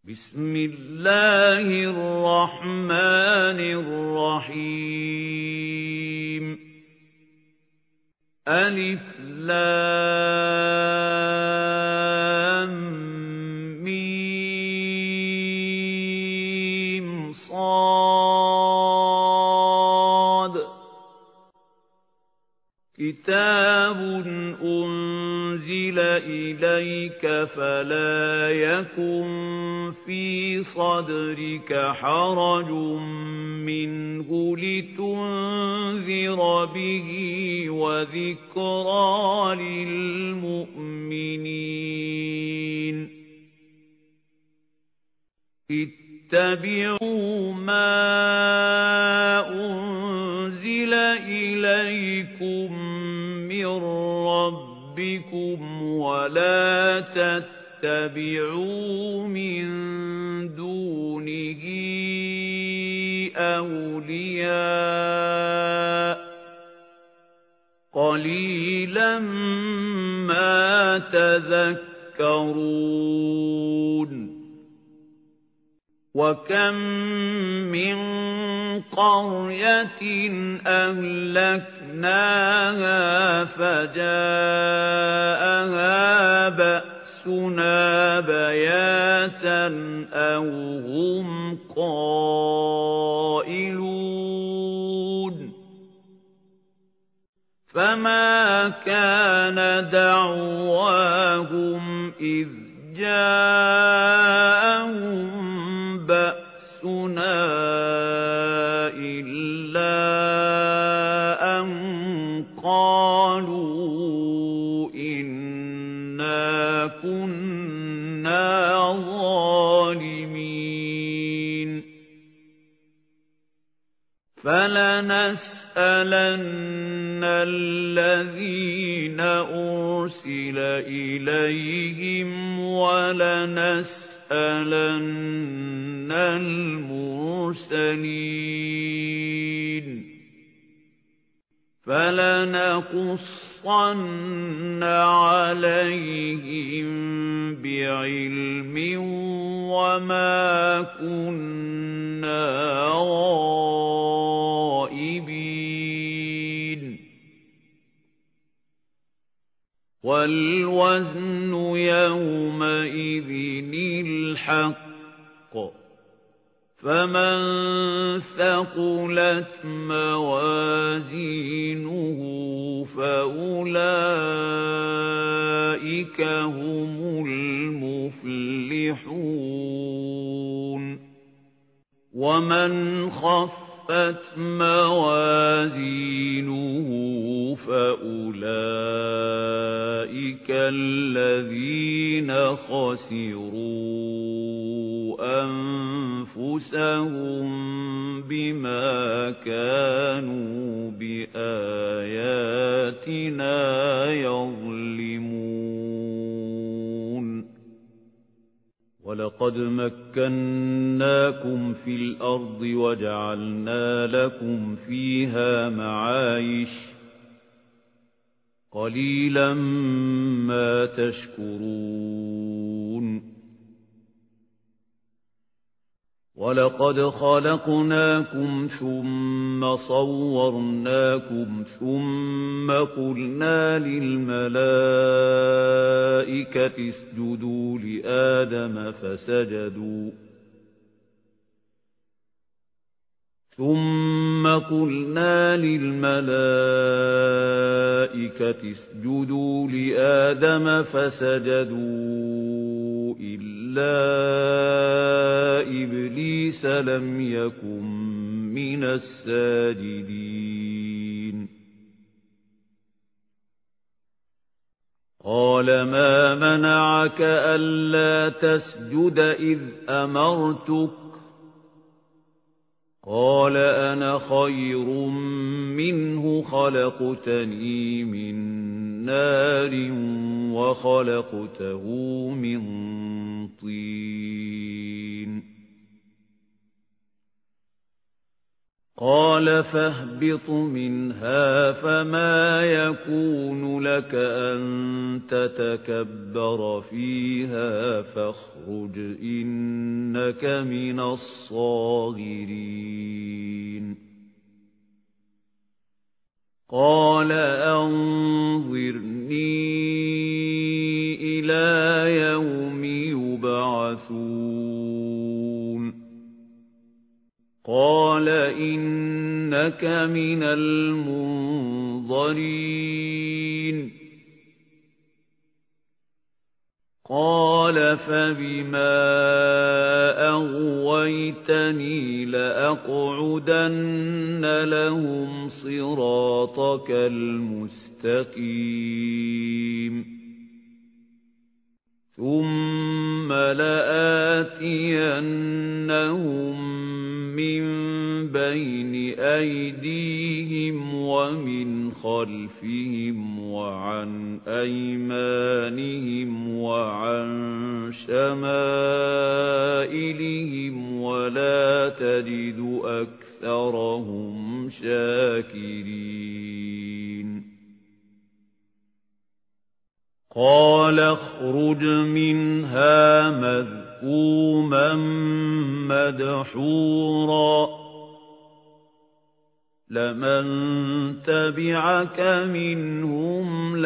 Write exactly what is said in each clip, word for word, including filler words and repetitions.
بسم الله الرحمن الرحيم ألف لام ميم صاد كتاب أنزل إليك فلا يكن في صدرك حرج منه لتنذر به وذكرى للمؤمنين اتبعوا ما أنزل إليكم من ربكم ولا تتبعوا من دونه أولياء قليلا ما تذكرون وكم من قرية أهلكناها فجاءها بأسنا بياتا أو هم قائلون فما كان دعواهم إذ جاءهم بأسنا إلا أن قالوا إنا كنا ظالمين فلنسألن الذين أرسل إليهم ولنسألن أَلَنَّ الْمُرْسَلِينَ فَلَنَقُصَّنَّ عَلَيْهِمْ بِعِلْمٍ وَمَا كُنَّا غَائِبِينَ وَالْوَزْنُ يَوْمَئِذٍ الْحَقُّ فَمَنْ ثَقُلَتْ مَوَازِينُهُ فَأُولَئِكَ هُمُ الْمُفْلِحُونَ وَمَنْ خَفَّتْ موازينه فأولئك الذين خسروا أنفسهم بما كانوا بآياتنا يظلمون وَلَقَدْ مَكَّنَّاكُمْ فِي الْأَرْضِ وَجَعَلْنَا لَكُمْ فِيهَا مَعَايِشَ قَلِيلًا مَا تَشْكُرُونَ وَلَقَدْ خَلَقْنَاكُمْ ثُمَّ صَوَّرْنَاكُمْ ثُمَّ قُلْنَا لِلْمَلَائِكَةِ اسْجُدُوا لِآدَمَ فَسَجَدُوا ثُمَّ قُلْنَا لِلْمَلَائِكَةِ اسْجُدُوا لِآدَمَ فَسَجَدُوا إِلَّا إِبْلِيسَ لَمْ يَكُنْ مِنَ السَّاجِدِينَ قَالَ مَا مَنَعَكَ أَلَّا تَسْجُدَ إِذْ أَمَرْتُكَ قَالَ أَنَا خَيْرٌ مِّنْهُ خَلَقْتَنِي مِنْ نَارٍ وَخَلَقْتَهُ مِنْ طِينٍ قَالَ فَاهْبِطْ مِنْهَا فَمَا يَكُونُ لَكَ أَن تَتَكَبَّرَ فِيهَا فَاخْرُجْ إِنَّ إنك من الصاغرين قال أنظرني إلى يوم يبعثون قال إنك من المنظرين قال فبما أغويتني لأقعدن لهم صراطك المستقيم ثم لآتينهم من بين أيديهم ومن خلفهم وعن أيمانهم وعن شمائلهم ولا تجد أكثرهم شاكرين قال اخرج منها مذءوما مدحورا لمن تبعك منهم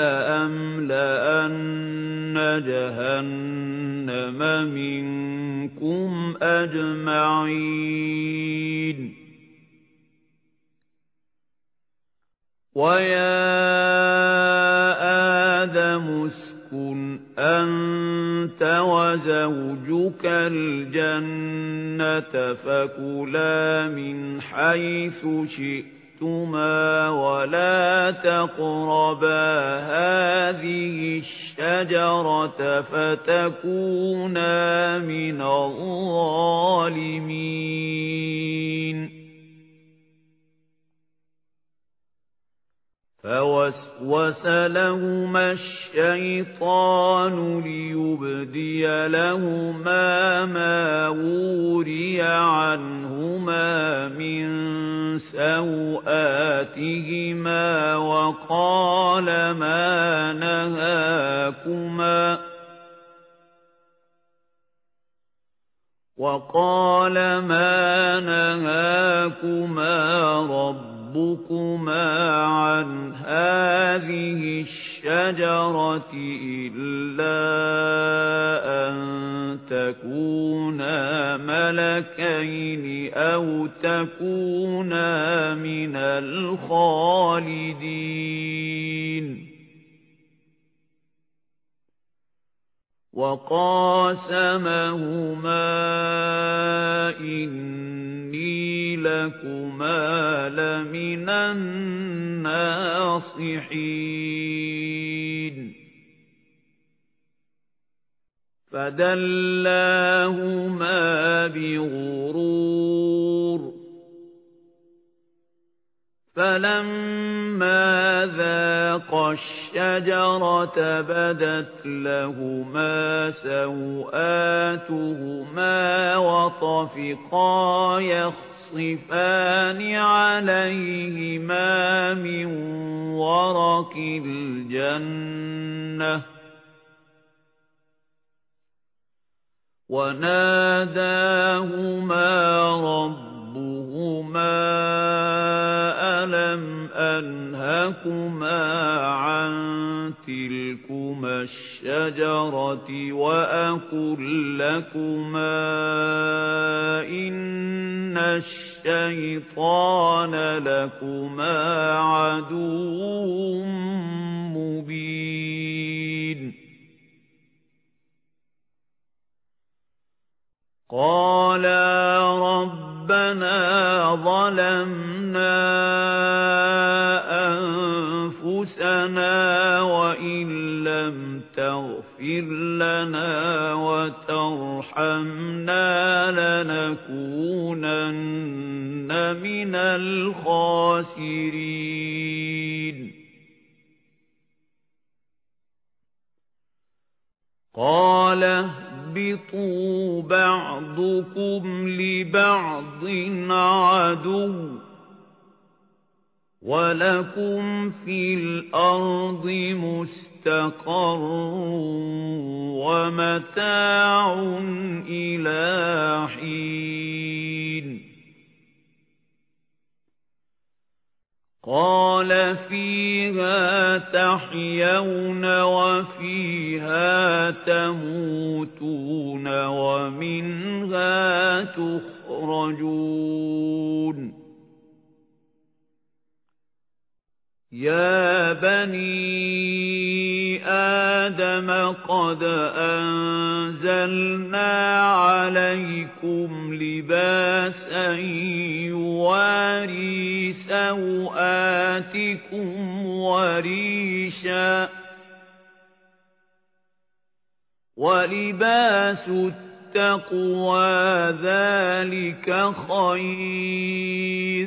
لأملأن جهنم منكم أجمعين ويا آدم اسكن أنت وزوجك الجنة فكلا من حيث شئتما ولا تقربا هذه الشجرة فتكونا من الظالمين فوسوس لهما الشيطان ليبدي لهما ما وري عنهما من سوآتهما وقال ما نهاكما وقال ما نهاكما رب ربكما عن هذه الشجرة إلا أن تكونا ملكين أو تكونا من الخالدين وقاسمهما إني لكما لمن الناصحين فدلاهما بغرور فلما ذاقا الشجرة بدت لهما سوآتهما وطفقا يخصفان عليهما من ورق الجنة وناداهما ربهما ألم أنهكما عن تلكما الشجرة وأقل لكما إن الشيطان لكما عدو مبين قالا ربنا ظلمنا أنفسنا وإن لم تغفر لنا وترحمنا لنكونن من الخاسرين قال اهبطوا بعضكم لبعض عدو ولكم في الأرض مستقر ومتاع إلى قال فيها تحيون وفيها تموتون ومنها تخرجون يا بني آدم قد أنزلنا عليكم لباسا يواري سوآتكم وريشا ولباس التقوى ذلك خير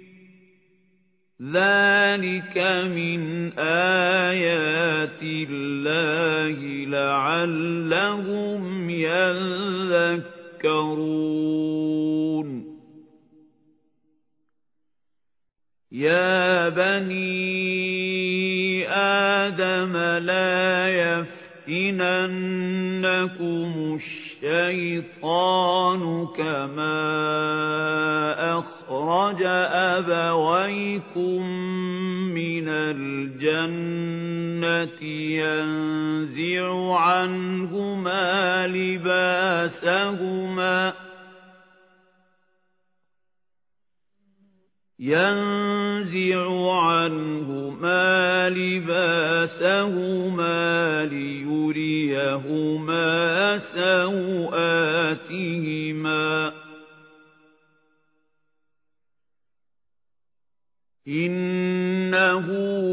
ذلك من آيات الله لعلهم يذكرون يا بني آدم لا يفتننكم الشيطان كما أخرج أبويكم من الجنة ينزع عنهما لباسهما ينزع عنهما لباسهما ليريهما سوآتهما إنه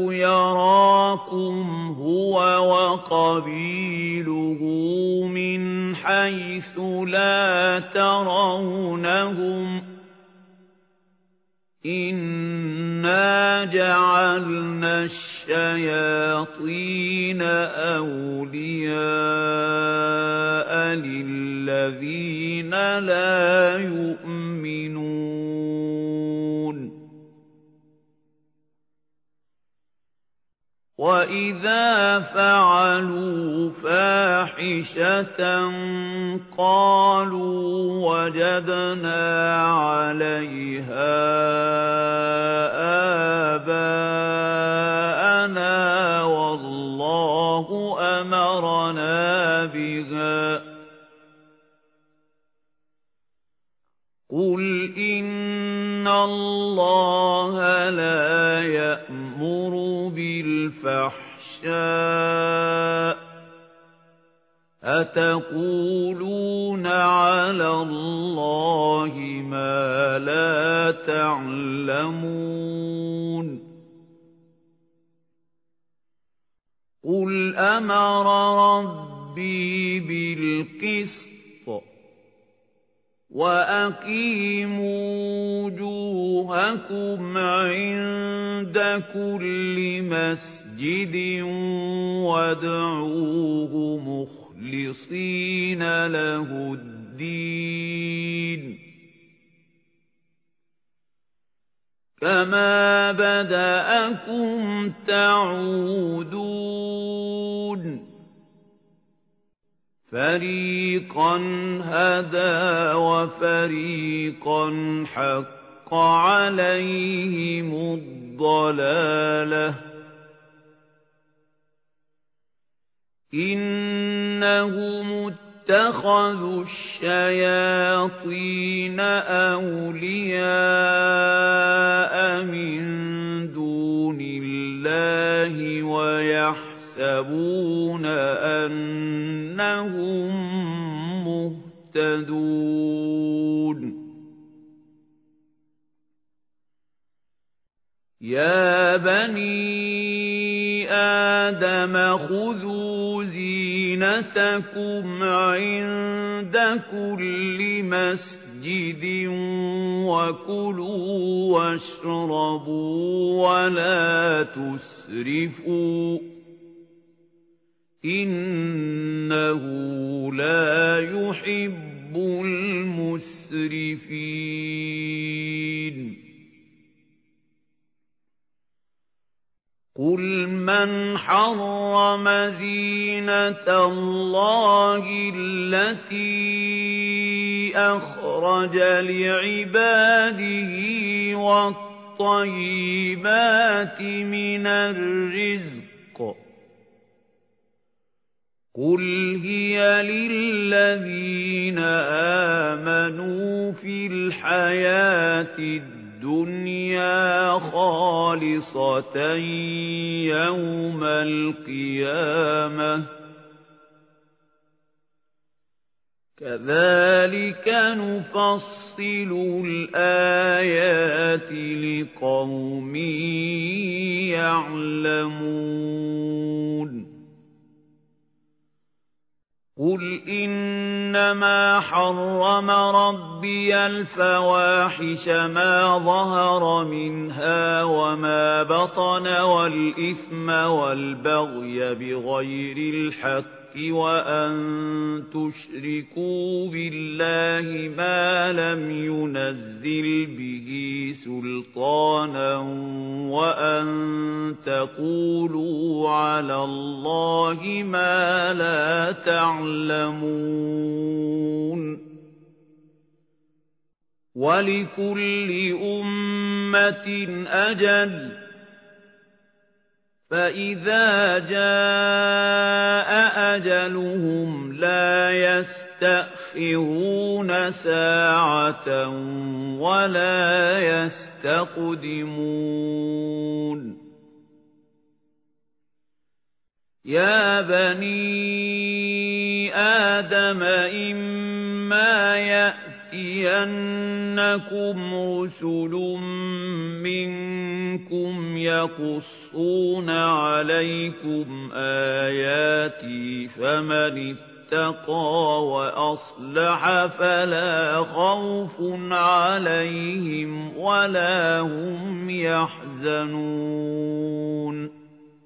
يراكم هو وقبيله من حيث لا ترونهم إنا جعلنا الشياطين أولياء للذين لا يؤمنون وَإِذَا فَعَلُوا فَاحِشَةً قَالُوا وَجَدْنَا عَلَيْهَا آبَاءَنَا وَاللَّهُ أَمَرَنَا بِهَا قُلْ إِنَّ اللَّهَ لَا يَأْمُرُ بالفحشاء أتقولون على الله ما لا تعلمون قل أمر ربي بالقسط وأقيموا وجوهكم عند كل مسجد وادعوه مخلصين له الدين كما بدأكم تعودون فريقا هدى وفريقا حق عليهم الضلالة إنهم اتخذوا الشياطين أولياء من دون الله ويحسبون أنهم مهتدون يا بني آدم خذوا زينتكم عند كل مسجد وكلوا واشربوا ولا تسرفوا إنه لا يحب المسرفين قل من حرم زينة الله التي أخرج لعباده الطيبات من الرزق قُلْ هِيَ لِلَّذِينَ آمَنُوا فِي الْحَيَاةِ الدُّنْيَا خَالِصَةً يَوْمَ الْقِيَامَةِ كَذَلِكَ نُفَصِّلُ الْآيَاتِ لِقَوْمٍ يَعْلَمُونَ قُلْ إِنَّمَا حَرَّمَ رَبِّيَ الْفَوَاحِشَ مَا ظَهَرَ مِنْهَا وَمَا بَطَنَ وَالْإِثْمَ وَالْبَغْيَ بِغَيْرِ الْحَقِّ وَأَن تُشْرِكُوا بِاللَّهِ مَا لَمْ يُنَزِّلْ بِهِ سُلْطَانًا وَأَن تَقُولُوا عَلَى اللَّهِ مَا لَا تَعْلَمُونَ وَلِكُلِّ أُمَّةٍ أَجَلٌ فَإِذَا جَاءَ أَجَلُهُمْ لَا يَسْتَأْخِرُونَ سَاعَةً وَلَا يَسْتَقْدِمُونَ يَا بَنِي آدَمَ إِمَّا يَأْتِيَنَّكُمْ رُسُلٌ مِّنكُمْ يَقُصُّونَ عَلَيْكُمْ آيَاتِي فَمَنِ اتَّقَى وَأَصْلَحَ فَلَا خَوْفٌ عَلَيْهِمْ وَلَا هُمْ يَحْزَنُونَ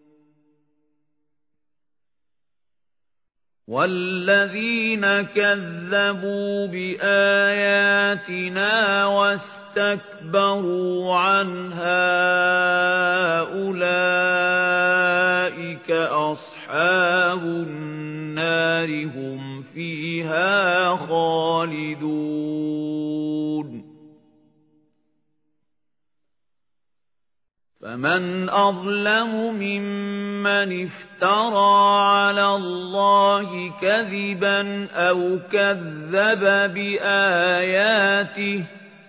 وَالَّذِينَ كَذَّبُوا بِآيَاتِنَا وَاسْتَكْبَرُوا عَنْهَا أُولَئِكَ أَصْحَابُ النَّارِ هُمْ فِيهَا خَالِدُونَ فَمَنْ أَظْلَمُ مِمَّنِ افْتَرَى عَلَى اللَّهِ كَذِبًا أَوْ كَذَّبَ بِآيَاتِهِ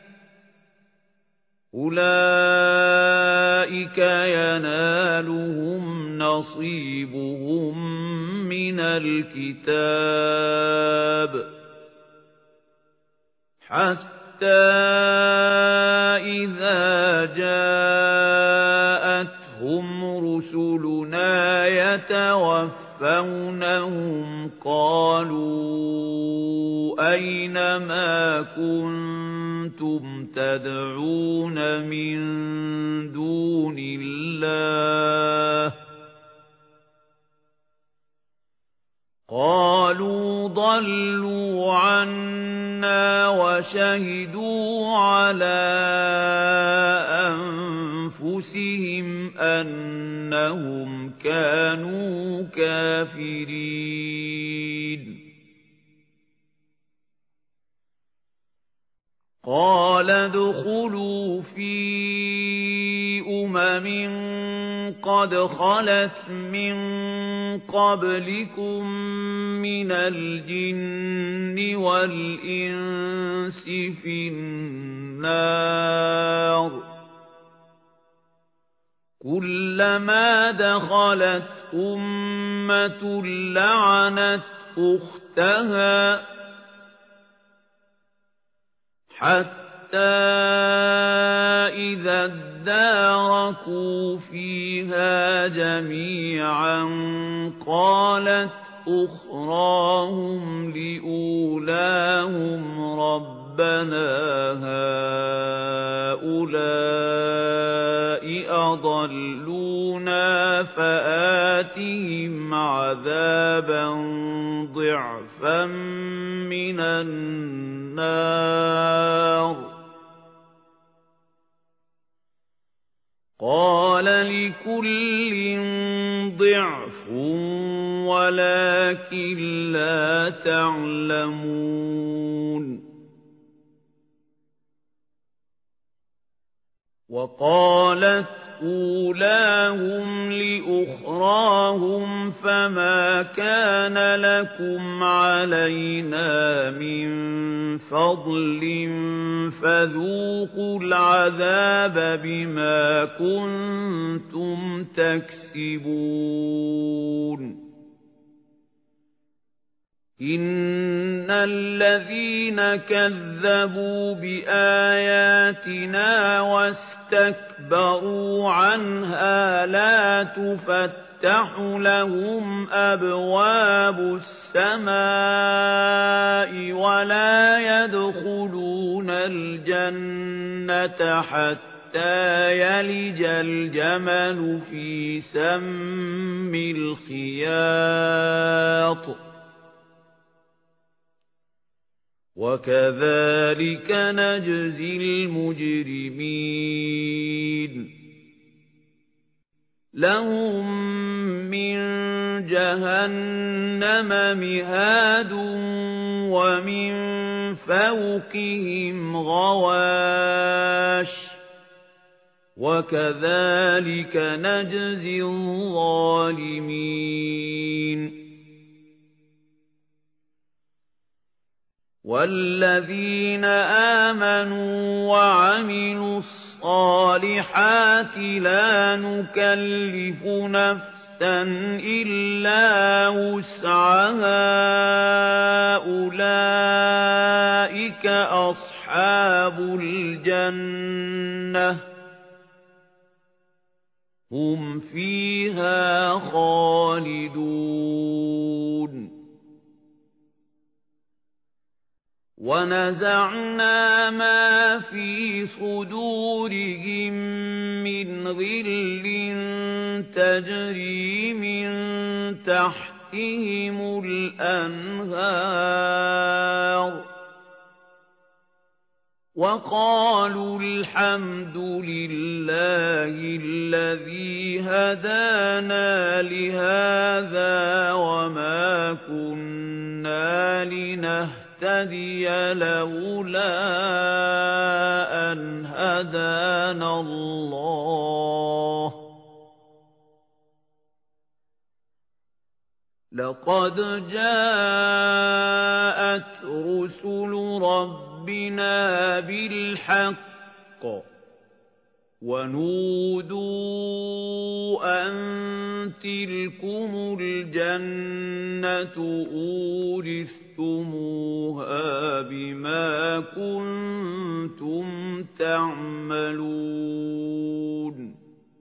أُولَئِكَ يَنَالُهُمْ نَصِيبُهُم مِّنَ الْكِتَابِ حَتَّى إِذَا جَاءَتْهُمْ رُسُلُنَا يَتَوَفَّوْنَهُمْ قَالُوا أَيْنَ مَا كُنتُمْ تَدْعُونَ مِن دُونِ اللَّهِ قَالُوا ضَلُّوا عَنَّا وَشَهِدُوا عَلَى أَنفُسِهِمْ أَنَّهُمْ كَانُوا كَافِرِينَ قَالَ ادْخُلُوا فِي أُمَمٍ قَدْ خَلَتْ مِن قَبْلِكُم مِّنَ الْجِنِّ وَالْإِنسِ فِي النَّارِ كُلَّمَا دَخَلَتْ أُمَّةٌ لَّعَنَتْ أُخْتَهَا حَتَّى إِذَا ادَّارَكُوا فِيهَا جَمِيعًا قَالَتْ أُخْرَاهُمْ لِأُولَاهُمْ رَبَّنَا هَؤُلَاءِ أَضَلُّونَا فَآتِهِمْ عَذَابًا ضِعْفًا مِنَ النَّارِ قَالَ لِكُلٍّ ضِعْفٌ وَلَكِنْ لَا تَعْلَمُونَ وقالت أولاهم لأخراهم فما كان لكم علينا من فضل فذوقوا العذاب بما كنتم تكسبون إن الذين كذبوا بآياتنا واستكبروا عنها لا تفتح لهم أبواب السماء ولا يدخلون الجنة حتى يلج الجمل في سم الخياط وكذلك نجزي المجرمين لهم من جهنم مهاد ومن فوقهم غواش وكذلك نجزي الظالمين والذين آمنوا وعملوا الصالحات لا نكلف نفسا إلا وسعها أولئك أصحاب الجنة هم فيها خالدون ونزعنا ما في صدورهم من غل تجري من تحتهم الأنهار وقالوا الحمد لله الذي هدانا لهذا وما كنا لنهتدي تهتدي لولا أن هدانا الله لقد جاءت رسل ربنا بالحق ونودوا أن تلكم الجنة أورثتموها بما كنتم تعملون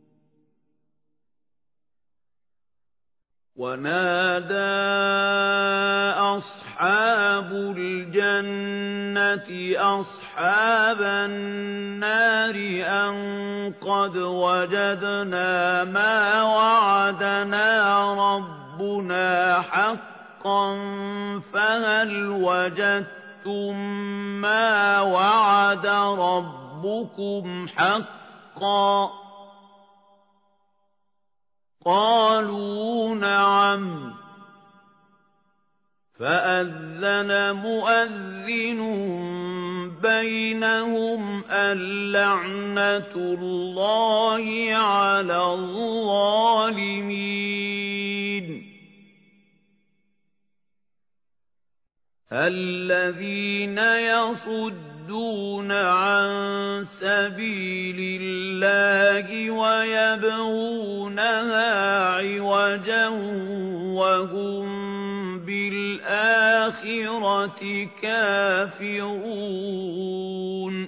ونادى أصحاب الجنة أصحاب النار أن قد وجدنا ما وعدنا ربنا حقا فهل وجدتم ما وعد ربكم حقا قالوا نعم فأذن مؤذن بينهم اللعنة الله على الظالمين الذين يصدون عن سبيل الله ويبغونها عوجا وهم بالآخرة كافرون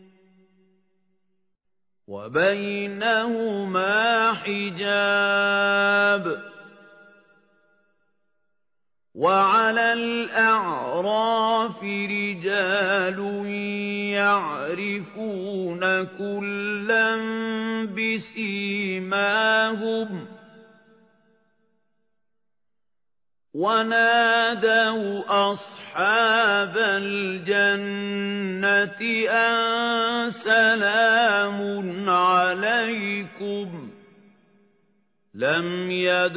وبينهما حجاب وعلى الأعراف رجال يعرفون كلا بسيماهم ونادوا أصحاب الجنة أن سلام عليكم لم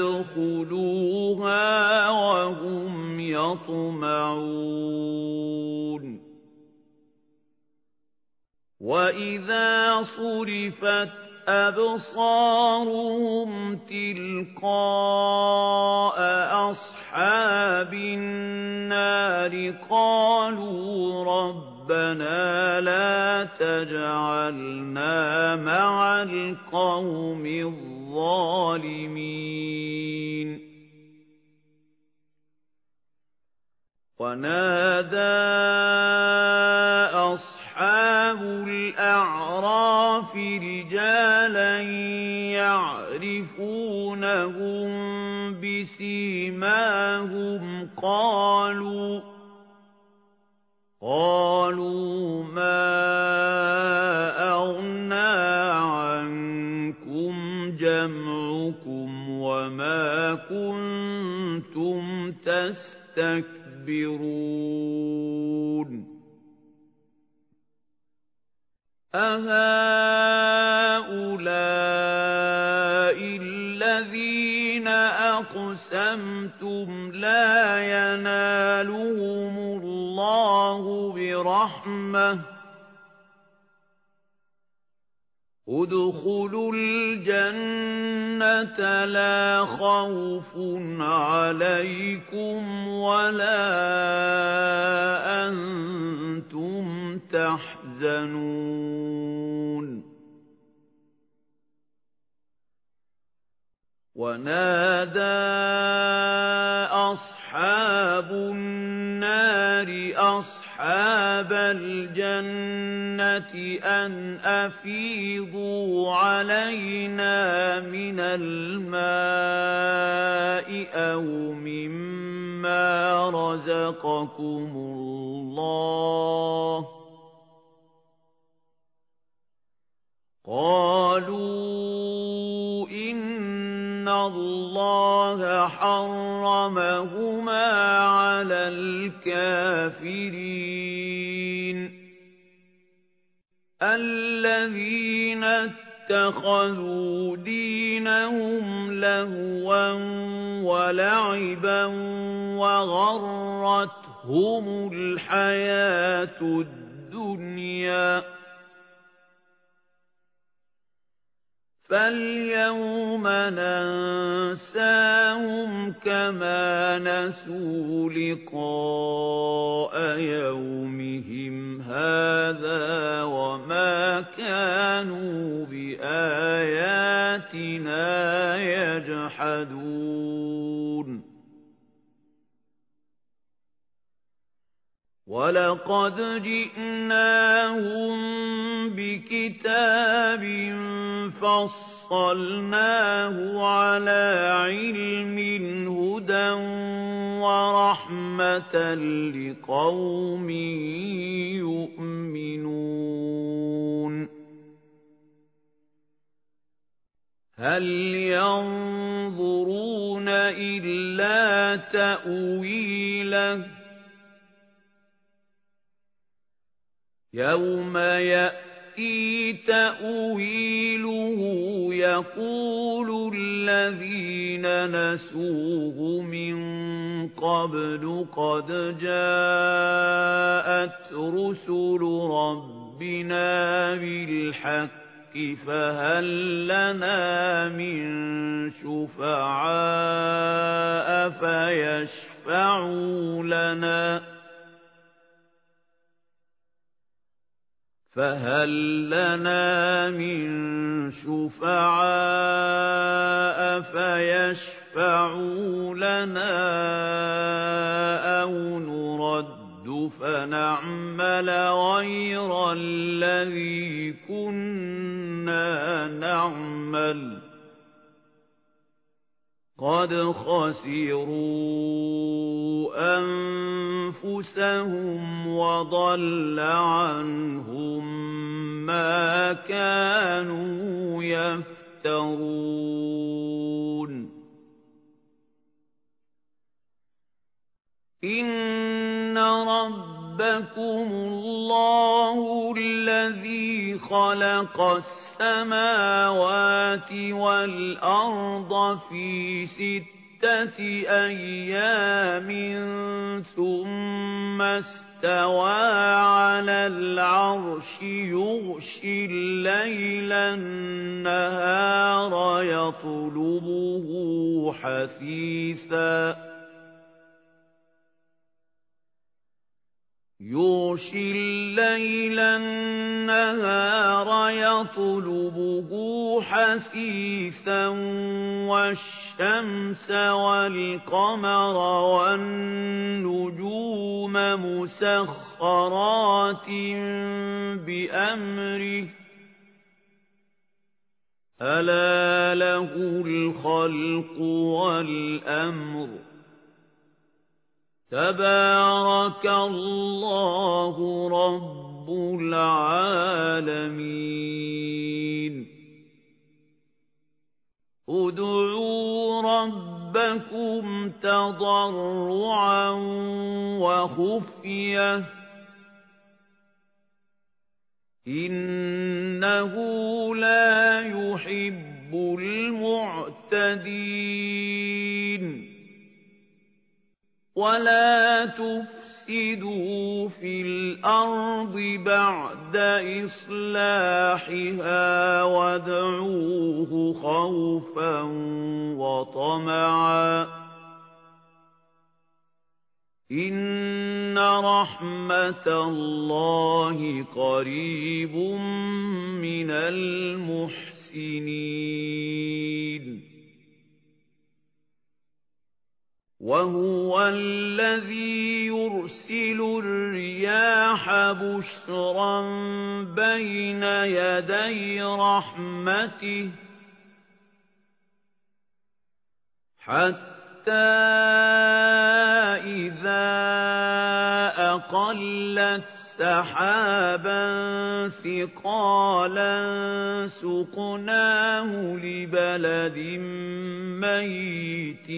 يدخلوها وهم يطمعون وَإِذَا صُرِفَتْ أَبْصَارُهُمْ تِلْقَاءَ أَصْحَابِ النَّارِ قَالُوا رَبَّنَا لَا تَجْعَلْنَا مَعَ الْقَوْمِ الظَّالِمِينَ وَنَادَى أَصْحَابُ الْأَعْرَافِ رِجَالًا يَعْرِفُونَهُم بِسِيمَاهُمْ قَالُوا قَالُوا مَا أَغْنَى عَنكُمْ جَمْعُكُمْ وَمَا كُنتُمْ تَسْتَكْبِرُونَ أَهَؤُلَاءِ الَّذِينَ أَقْسَمْتُمْ لَا يَنَالُهُمُ اللَّهُ بِرَحْمَةٍ ادْخُلُوا الْجَنَّةَ لَا خَوْفٌ عَلَيْكُمْ وَلَا أَنْتُمْ تَحْزَنُونَ وَنَادَى أَصْحَابُ النَّارِ أَصْحَابَ الْجَنَّةِ أَنْ أَفِيضُوا عَلَيْنَا مِنَ الْمَاءِ أَوْ مِمَّا رَزَقَكُمُ اللَّهُ قَالُوا إِنَّ اللَّهَ حَرَّمَهُمَا عَلَى الْكَافِرِينَ الَّذِينَ اتَّخَذُوا دِينَهُمْ لَهْوًا وَلَعِبًا وَغَرَّتْهُمُ الْحَيَاةُ الدُّنْيَا فَالْيَوْمَ نَنسَاهُمْ كَمَا نَسُوا لِقَاءَ يَوْمِهِمْ هَذَا وَمَا كَانُوا بِآيَاتِنَا يَجْحَدُونَ وَلَقَدْ جِئْنَاهُمْ بِكِتَابٍ فَصَّلْنَاهُ عَلَى عِلْمٍ هُدًى وَرَحْمَةً لِقَوْمٍ يُؤْمِنُونَ هَلْ يَنظُرُونَ إِلَّا تَأْوِيلَهُ يَوْمَ يَأْتِي تَأْوِيلُهُ يَقُولُ الَّذِينَ نَسُوهُ مِن قَبْلُ قَدْ جَاءَتْ رُسُلُ رَبِّنَا بِالْحَقِّ فَهَلْ لَنَا مِن شُفَعَاءَ فَيَشْفَعُوا لَنَا فَهَلْ لَنَا مِن شُفَعَاءَ فَيَشْفَعُوا لَنَا أَوْ نُرَدُّ فَنَعْمَلَ غَيْرَ الَّذِي كُنَّا نَعْمَلُ قَدْ خَسِرُوا أَنفُسَهُمْ وَضَلَّ عَنْهُمْ مَا كَانُوا يَفْتَرُونَ إِنَّ رَبَّكُمُ اللَّهُ الَّذِي خَلَقَ السَّمَاوَاتِ وَالْأَرْضَ فِي سِتَّةِ أَيَّامٍ ثُمَّ استوى على العرش يغشي الليل النهار يطلبه حثيثا يغشي الليل النهار يطلبه حثيثا والشمس والقمر والنجوم مسخرات بأمره ألا له الخلق والأمر تبارك الله رب العالمين ادعوا ربكم تضرعا وخفية إنه لا يحب المعتدين ولا تفسدوا في الأرض بعد إصلاحها وادعوه خوفا وطمعا إن رحمة الله قريب من المحسنين وهو الذي يرسل الرياح بشرا بين يدي رحمته حتى إذا أقلت سحابا ثقالا سقناه لبلد ميت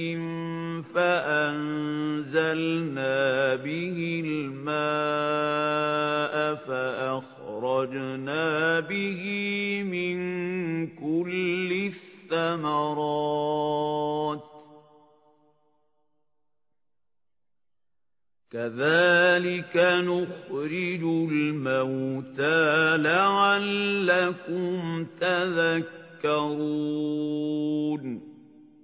فأنزلنا به الماء فأخرجنا به من كل الثمرات كذلك نخرج الموتى لعلكم تذكرون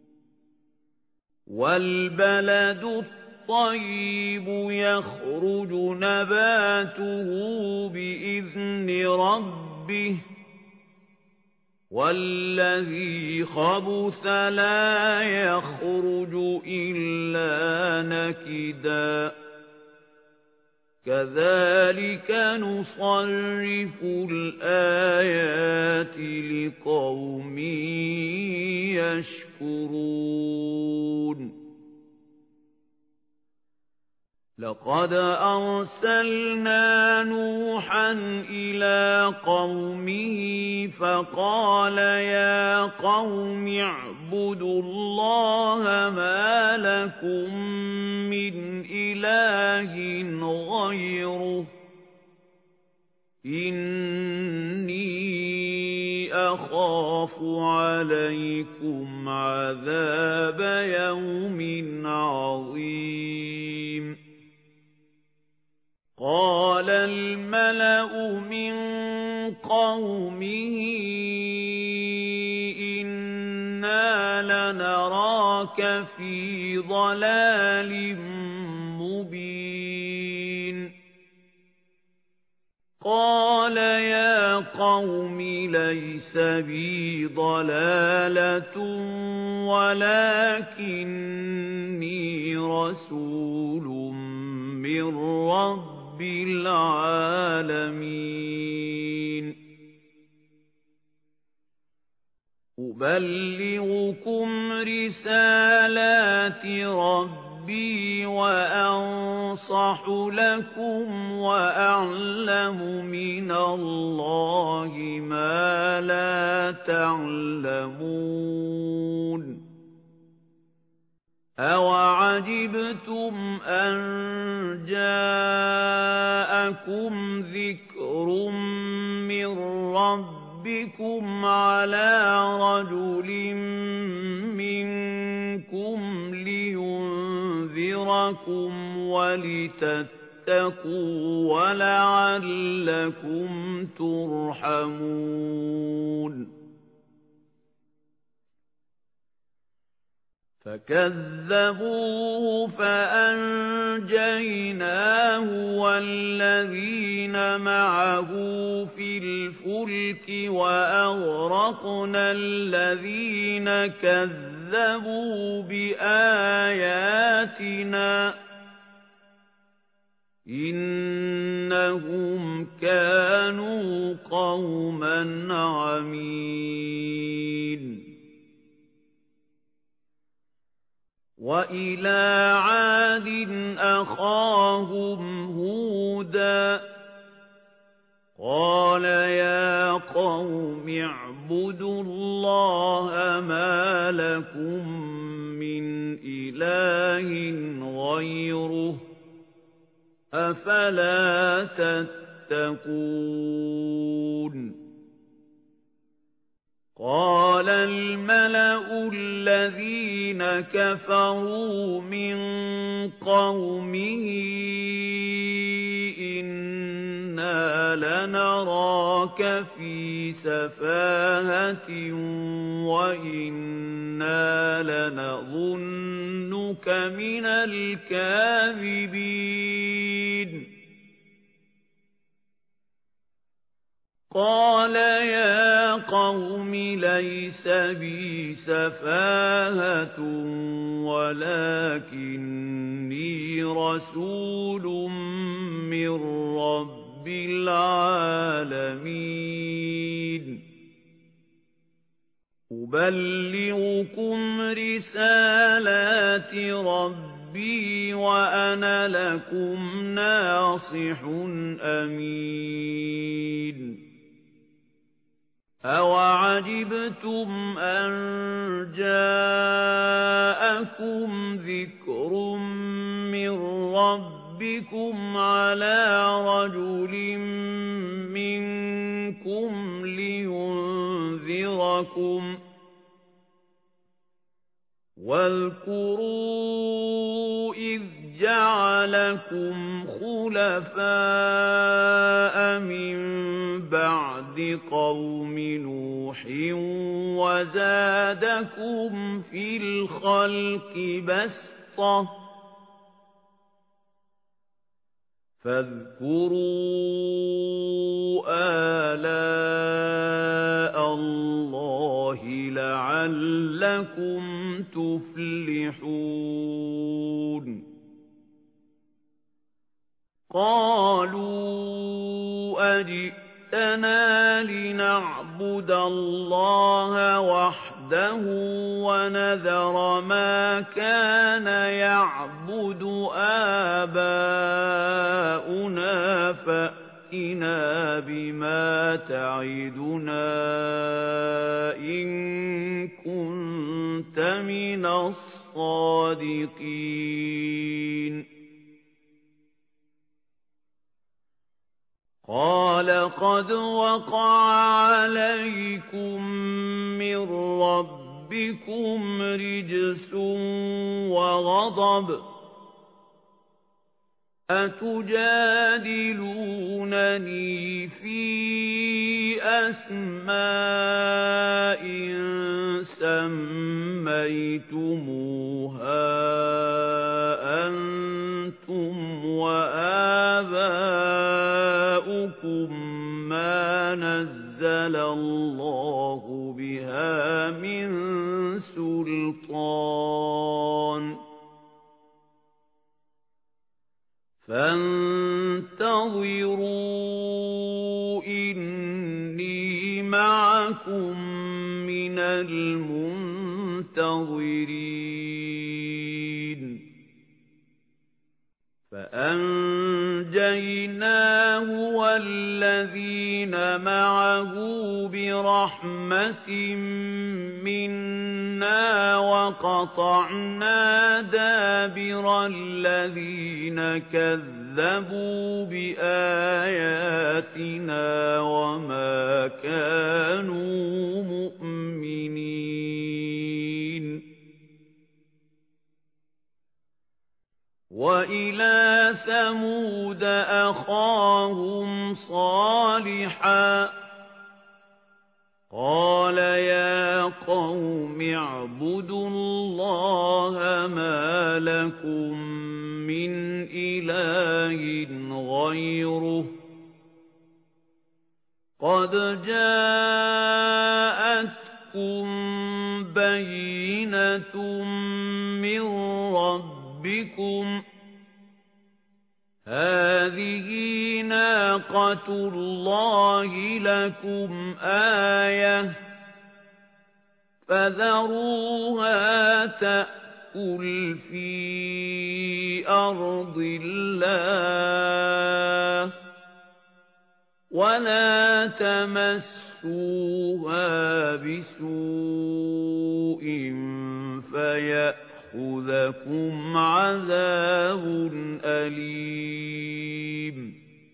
والبلد الطيب يخرج نباته بإذن ربه والذي خبث لا يخرج إلا نكدا كذلك نصرف الآيات لقوم يشكرون لقد أرسلنا نوحا إلى قومه فقال يا قوم اعبدوا الله ما لكم من إله غيره إني أخاف عليكم عذاب يوم عظيم قال الملأ من قومه إنا لنراك في ضلال مبين قال يا قوم ليس بي ضلالة ولكني رسول من رب العالمين أبلغكم رسالات ربي وأنصح لكم وأعلم من الله ما لا تعلمون أَوَعَجِبْتُمْ أَنْ جَاءَكُمْ ذِكْرٌ مِّنْ رَبِّكُمْ عَلَى رَجُلٍ مِّنْكُمْ لِيُنْذِرَكُمْ وَلِتَتَّقُوا تتقوا ولعلكم ترحمون فكذبوه فأنجيناه والذين معه في الفلك وأغرقنا الذين كذبوا بآياتنا إنهم كانوا قوما عمين وإلى عاد أخاهم هودا قال يا قوم اعبدوا الله ما لكم من إله غيره أفلا تتقون قال الملأ الذين كفروا من قومه إنا لنراك في سفاهة وإنا لنظنك من الكاذبين قال يا قوم ليس بي سفاهة ولكني رسول من رب العالمين أبلغكم رسالات ربي وأنا لكم ناصح أمين أَوَعَجِبْتُمْ أَنْ جَاءَكُمْ ذِكْرٌ مِّنْ رَبِّكُمْ عَلَى رَجُلٍ مِّنْكُمْ لِيُنْذِرَكُمْ وَاذْكُرُوا إِذْ جَعَلَكُمْ خُلَفَاءَ مِنْ بَعْدِ قَوْمِ نُوحٍ وَزَادَكُمْ فِي الْخَلْقِ بَسْطَةً فاذكروا آلاء الله لعلكم تفلحون قالوا أجئتنا لنعبد الله وحده ونذر ما كان يعبد آباؤنا فأتنا بما تعدنا إن كنت من الصادقين قال قد وقع عليكم من ربكم رجس وغضب أتجادلونني في أسماء سميتموها أنتم وآباؤكم ما نزل الله بها من سلطان فانتظروا إني معكم من المنتظرين فأنجيناه والذين معه برحمة منا وقطعنا دابر الذين كذبوا بآياتنا وما كانوا مؤمنين وإلى ثمود ثَمُودَ أَخَاهُمْ صَالِحًا قَالَ يَا قَوْمِ اعْبُدُوا اللَّهَ مَا لَكُمْ مِنْ إِلَٰهٍ غَيْرُهُ قَدْ جَاءَتْكُمْ بَيِّنَةٌ مِّن رَّبِّكُمْ هَٰذِهِ نَاقَةُ اللَّهِ لَكُمْ آيَةً فَذَرُوهَا تَأْكُلْ فِي أَرْضِ اللَّهِ وَلَا تَمَسُّوهَا بِسُوءٍ فَيَأْخُذَكُمْ عَذَابٌ أَلِيمٌ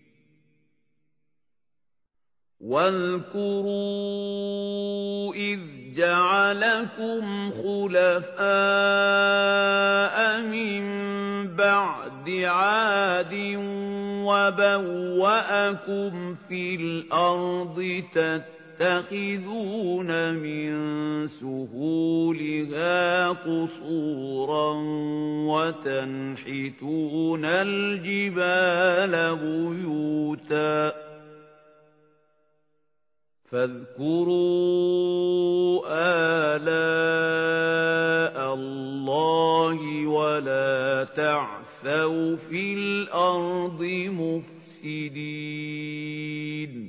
وَاذْكُرُوا إِذْ جَعَلَكُمْ خُلَفَاءَ مِن بَعْدِ عَادٍ وَبَوَّأَكُمْ فِي الْأَرْضِ تَتَّخِذُونَ مِن سُهُولِهَا قُصُورًا وَتَنْحِتُونَ الْجِبَالَ بُيُوتًا فاذكروا آلاء الله ولا تعثوا في الأرض مفسدين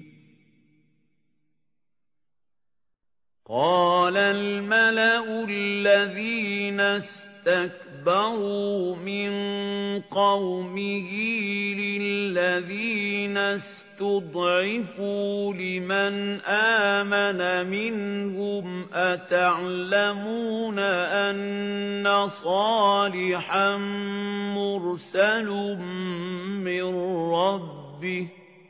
قال الملأ الذين استكبروا من قومه للذين استضعفوا لمن آمن منهم أتعلمون أن صالحا مرسل من ربه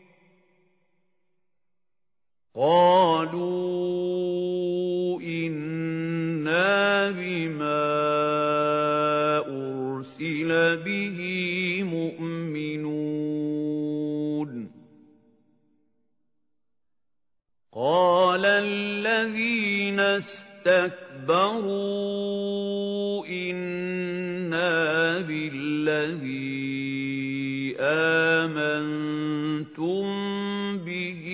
قالوا إنا بما أرسل به مؤمنون قال الذين استكبروا إنا بالذي آمنتم به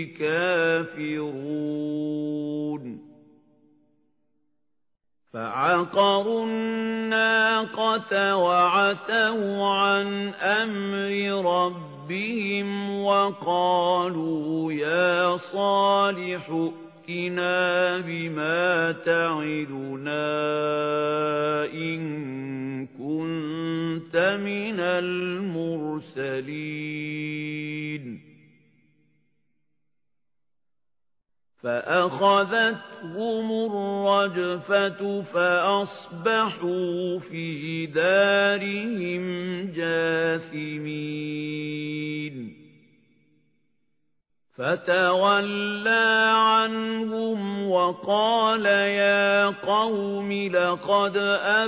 كافرون فعقروا الناقة وعتوا عن أمر ربهم بهم وقالوا يا صالح ائتنا بما تعدنا إن كنت من المرسلين فأخذتهم الرجفة فأصبحوا في دارهم جاثمين فتولى عنهم وقال يا قوم لقد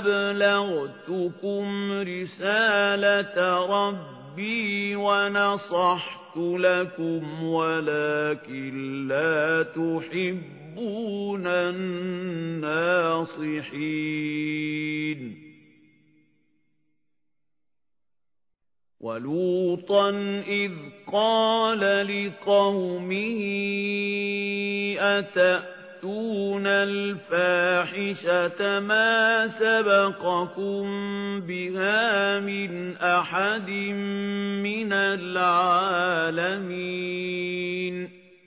أبلغتكم رسالة ربي ونصحت لكم ولكن لا تحبون الناصحين ولوطا إذ قال لقومه أتأتون الفاحشة ما سبقكم بها من أحد من العالمين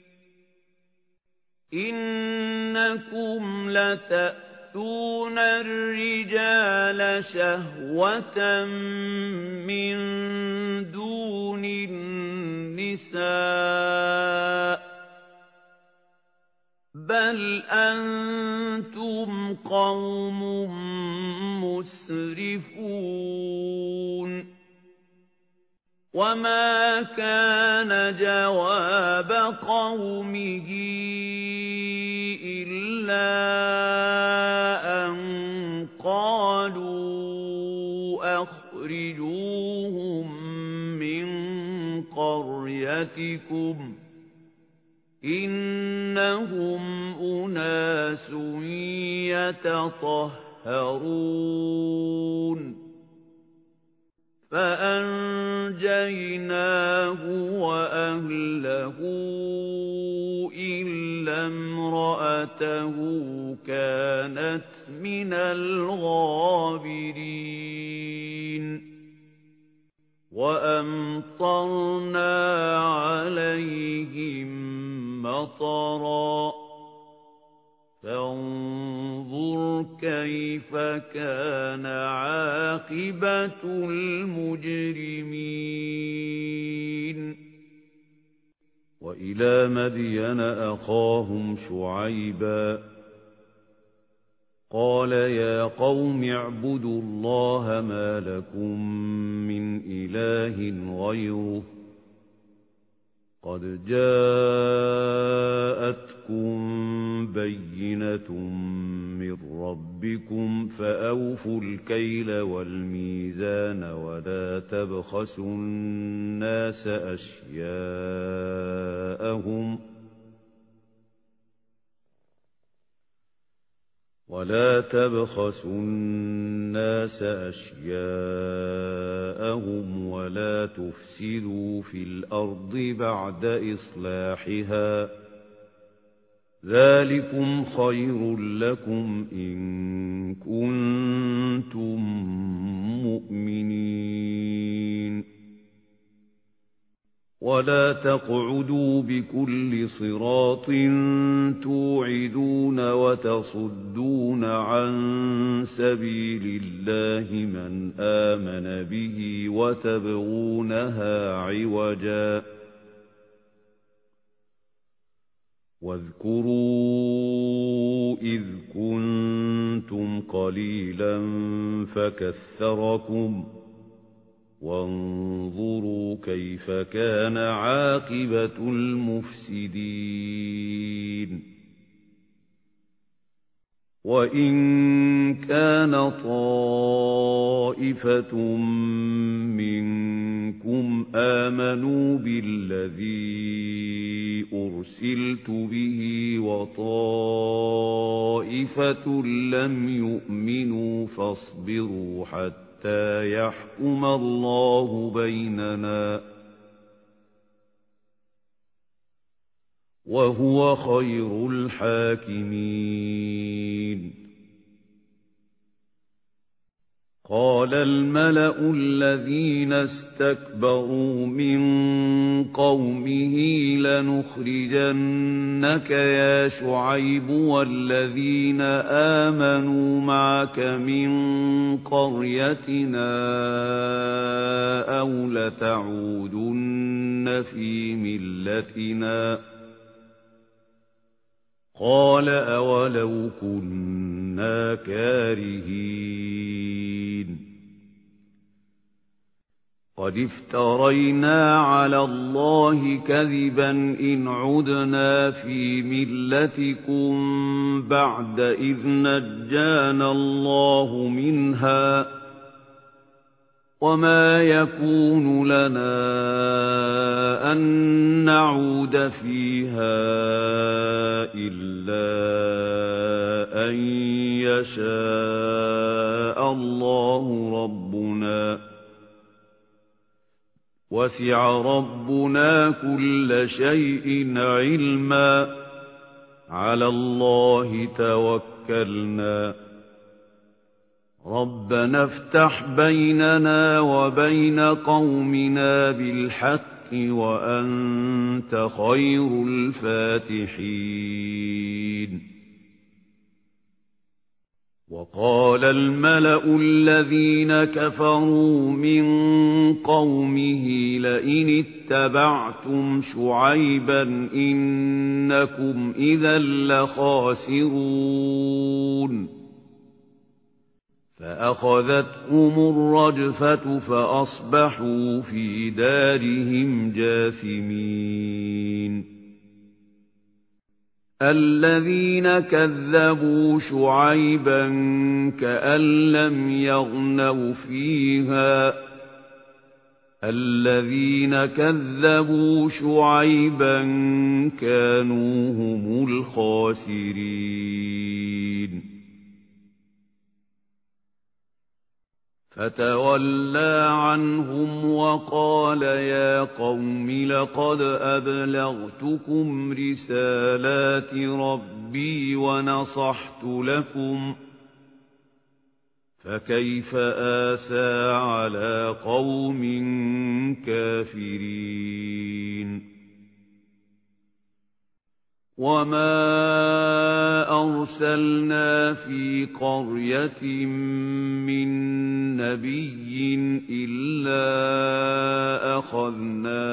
إنكم لتأتون الرجال شهوة من دون النساء بل أنتم قوم مسرفون وما كان جواب قومه إلا أن قالوا أخرجوهم مِلَّتِكُمْ إِنَّهُمْ أُنَاسٌ يَتَطَهَّرُونَ فَأَنْجَيْنَاهُ وَأَهْلَهُ إِلَّا امْرَأَتَهُ كَانَتْ مِنَ الْغَابِرِينَ وَأَمْطَرْنَا عَلَيْهِم مَّطَرًا فانظُرْ كيف كان عاقبة المجرمين وإلى مدين أخاهم شعيبا قال يا قوم اعبدوا الله ما لكم من إله غيره قد جاءتكم بينة من ربكم فأوفوا الكيل والميزان ولا تبخسوا الناس أشياءهم ولا تبخسوا الناس أشياءهم ولا تفسدوا في الأرض بعد إصلاحها ذلكم خير لكم إن كنتم مؤمنين ولا تقعدوا بكل صراط توعدون وتصدون عن سبيل الله من آمن به وتبغونها عوجا واذكروا إذ كنتم قليلا فكثركم وانظروا كيف كان عاقبة المفسدين وإن كان طائفة منكم آمنوا بالذي أرسلت به وطائفة لم يؤمنوا فاصبروا حتى حتى يحكم الله بيننا وهو خير الحاكمين قال الملأ الذين استكبروا من قومه لنخرجنك يا شعيب والذين آمنوا معك من قريتنا أو لتعودن في ملتنا قال أولو كنا كارهين قد افترينا على الله كذبا إن عدنا في ملتكم بعد إذ نجانا الله منها وما يكون لنا أن نعود فيها إلا أن يشاء الله ربنا وسع ربنا كل شيء علما على الله توكلنا ربنا افتح بيننا وبين قومنا بالحق وأنت خير الفاتحين وقال الملأ الذين كفروا من قومه لئن اتبعتم شعيبا إنكم إذا لخاسرون فأخذتهم الرجفة فأصبحوا في دارهم جاثمين الذين كذبوا شعيبا كأن لم يغنوا فيها الذين كذبوا شعيبا كانوا هم الخاسرين فتولى عنهم وقال يا قوم لقد أبلغتكم رسالات ربي ونصحت لكم فكيف آسى على قوم كافرين وما أرسلنا في قرية من نبي إلا أخذنا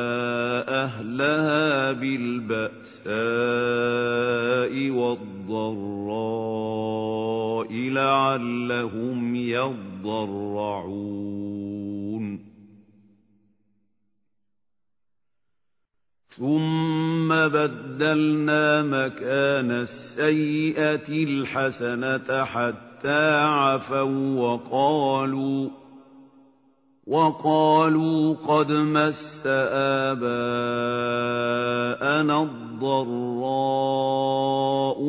أهلها بالبأساء والضراء لعلهم يضرعون ثم بدلنا مكان السيئة الحسنة حتى عفوا وقالوا وقالوا قد مس آباءنا الضراء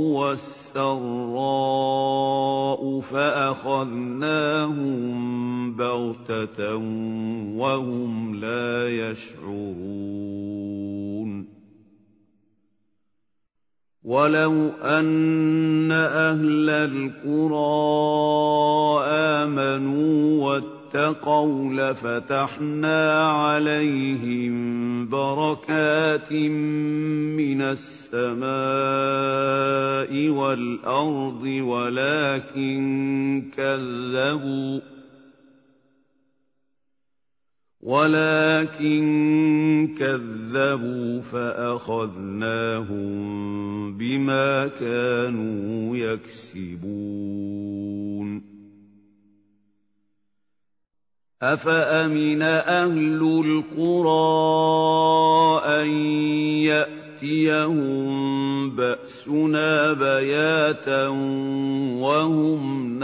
والسراء فأخذناهم بغتة وهم لا يشعرون ولو أن أهل القرى آمنوا واتقوا لفتحنا عليهم بركات من السماء والأرض ولكن كذبوا ولكن كذبوا فأخذناهم بما كانوا يكسبون أفأمن أهل القرى أن يأتيهم بأسنا بياتا وهم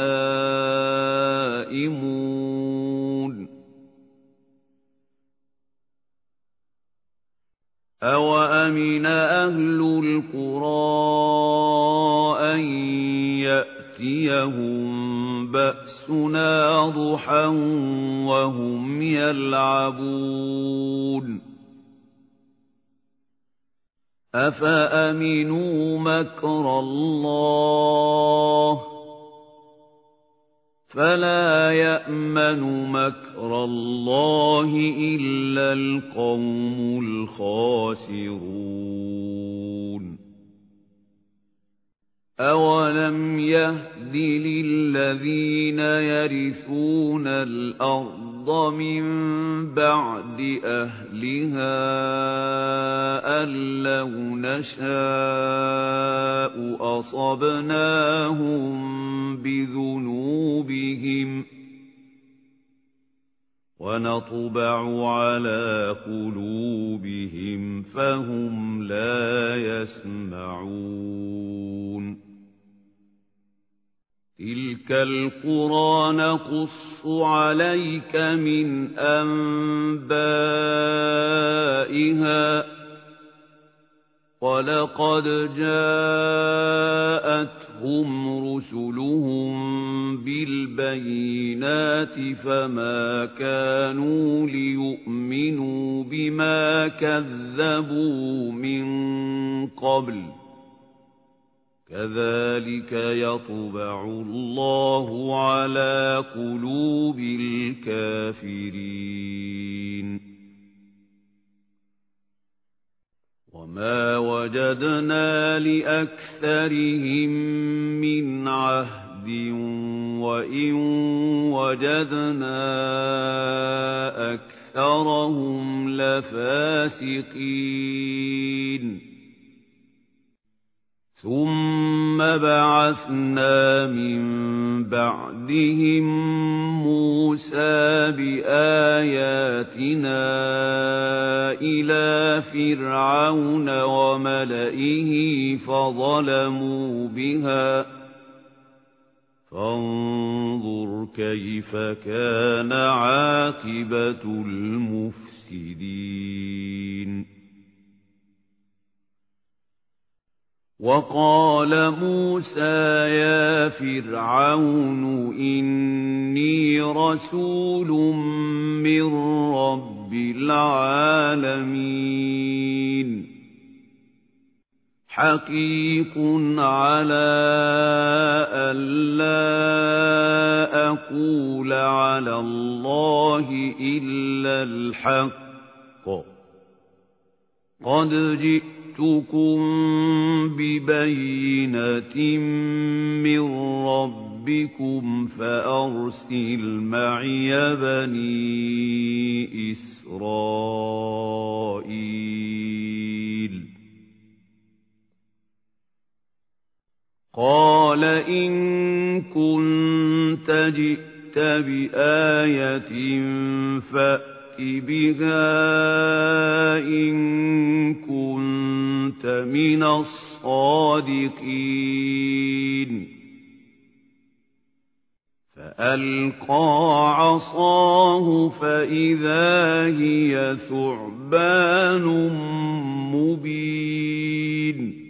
نائمون أَوَأَمِنَ أَهْلُ الْقُرَىٰ أَن يَأْتِيَهُم بَأْسُنَا ضُحًى وَهُمْ يَلْعَبُونَ أَفَأَمِنُوا مَكْرَ اللَّهِ فَلَا يَأْمَنُ مَكْرَ اللَّهِ إِلَّا الْقَوْمُ الْخَاسِرُونَ أَوَلَمْ يَهْدِ لِلَّذِينَ يَرِثُونَ الْأَرْضَ مِنْ بَعْدِ أَهْلِهَا أَن لَّوْ نَشَاءُ أَصَبْنَاهُم بِذُنُوبِهِمْ وَنَطْبَعُ عَلَى قُلُوبِهِمْ فَهُمْ لَا يَسْمَعُونَ تِلْكَ الْقُرَى نَقُصُّ عَلَيْكَ مِنْ أَنْبَائِهَا وَلَقَدْ جَاءَتْهُمْ رُسُلُهُم بِالْبَيِّنَاتِ فَمَا كَانُوا لِيُؤْمِنُوا بِمَا كَذَّبُوا مِن قَبْلُ كَذَلِكَ يَطْبَعُ اللَّهُ عَلَى قُلُوبِ الْكَافِرِينَ وَمَا وَجَدْنَا لِأَكْثَرِهِم مِّنْ عَهْدٍ وَإِن وَجَدْنَا أَكْثَرَهُمْ لَفَاسِقِينَ ثُمَّ بَعَثْنَا مِن بَعْدِهِم مُوسَىٰ بِآيَاتِنَا إِلَىٰ فِرْعَوْنَ وَمَلَئِهِ فَظَلَمُوا بِهَا فانظر كيف كان عاقبة المفسدين وقال موسى يا فرعون إني رسول من رب العالمين حقيق على ألا أقول على الله إلا الحق قد جئتكم ببينة من ربكم فأرسل معي بني إسرائيل قال إن كنت جئت بآية فأت بها إن كنت من الصادقين فألقى عصاه فإذا هي ثعبان مبين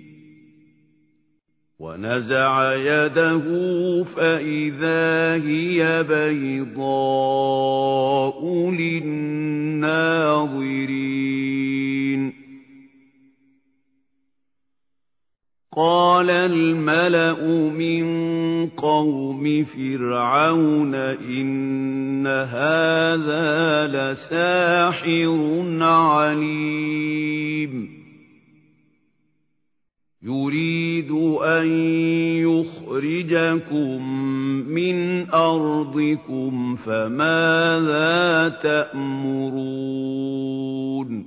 ونزع يده فإذا هي بيضاء للناظرين قال الملأ من قوم فرعون إن هذا لساحر عليم يريد أن يخرجكم من أرضكم فماذا تأمرون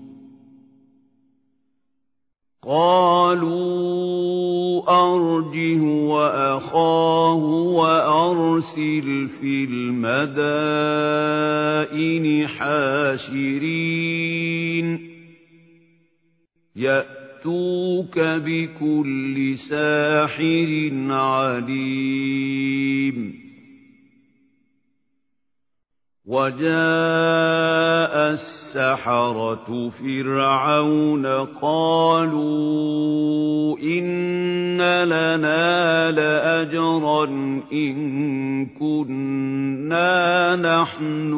قالوا أرجه وأخاه وأرسل في المدائن حاشرين يأتوك بكل ساحر عليم وجاء السحرة فرعون قالوا إن لنا لأجرا إن كنا نحن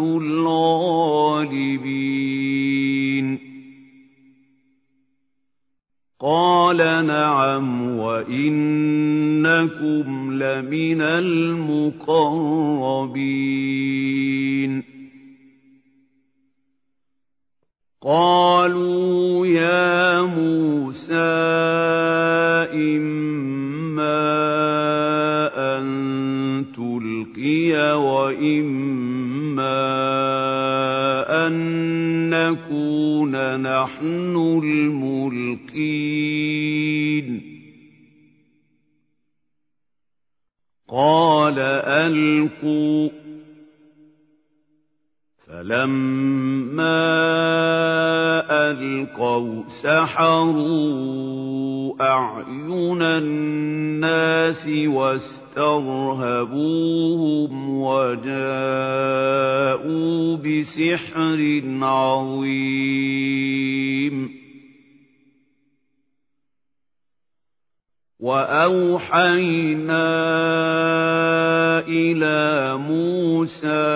الغالبين قال نعم وإنكم لمن المقربين قالوا يا موسى إما أن تلقي وإما أن نكون نحن الملقين قال ألقوا فلما ألقوا سحروا أعين الناس واسترهبوهم وجاءوا بسحر عظيم وأوحينا إلى موسى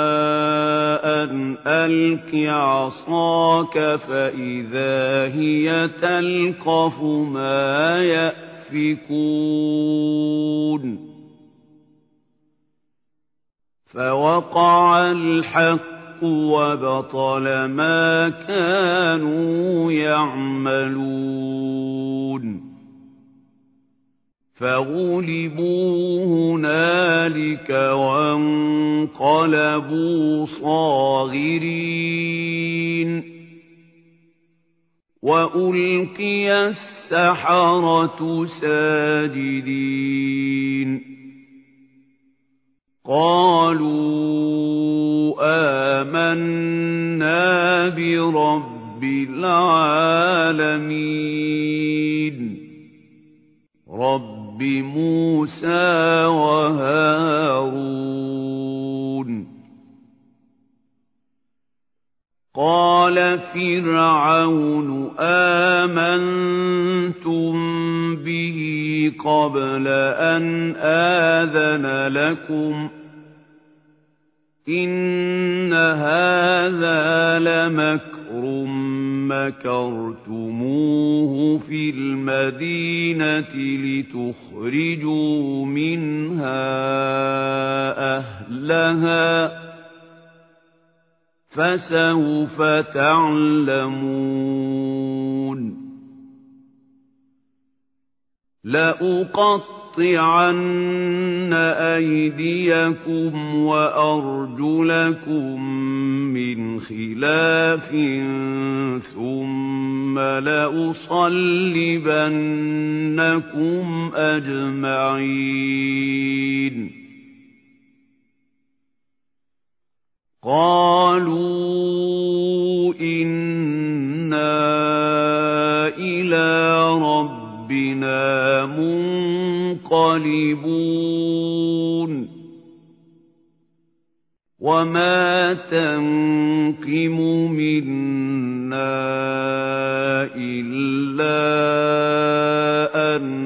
أن ألق عصاك فإذا هي تلقف ما يأفكون فوقع الحق وبطل ما كانوا يعملون فغلبوا هنالك وانقلبوا صاغرين وألقي السحرة ساجدين قالوا آمنا برب العالمين رب موسى وهارون آمنتم به قبل أن آذن لكم إن هذا لمكر مكرتموه في المدينة لتخرجوا منها أهلها فسوف تعلمون لأقطعن أيديكم وأرجلكم من خلاف ثم لأصلبنكم أجمعين قالوا إنا إلى ربنا منقلبون وما تنقم منا إلا أن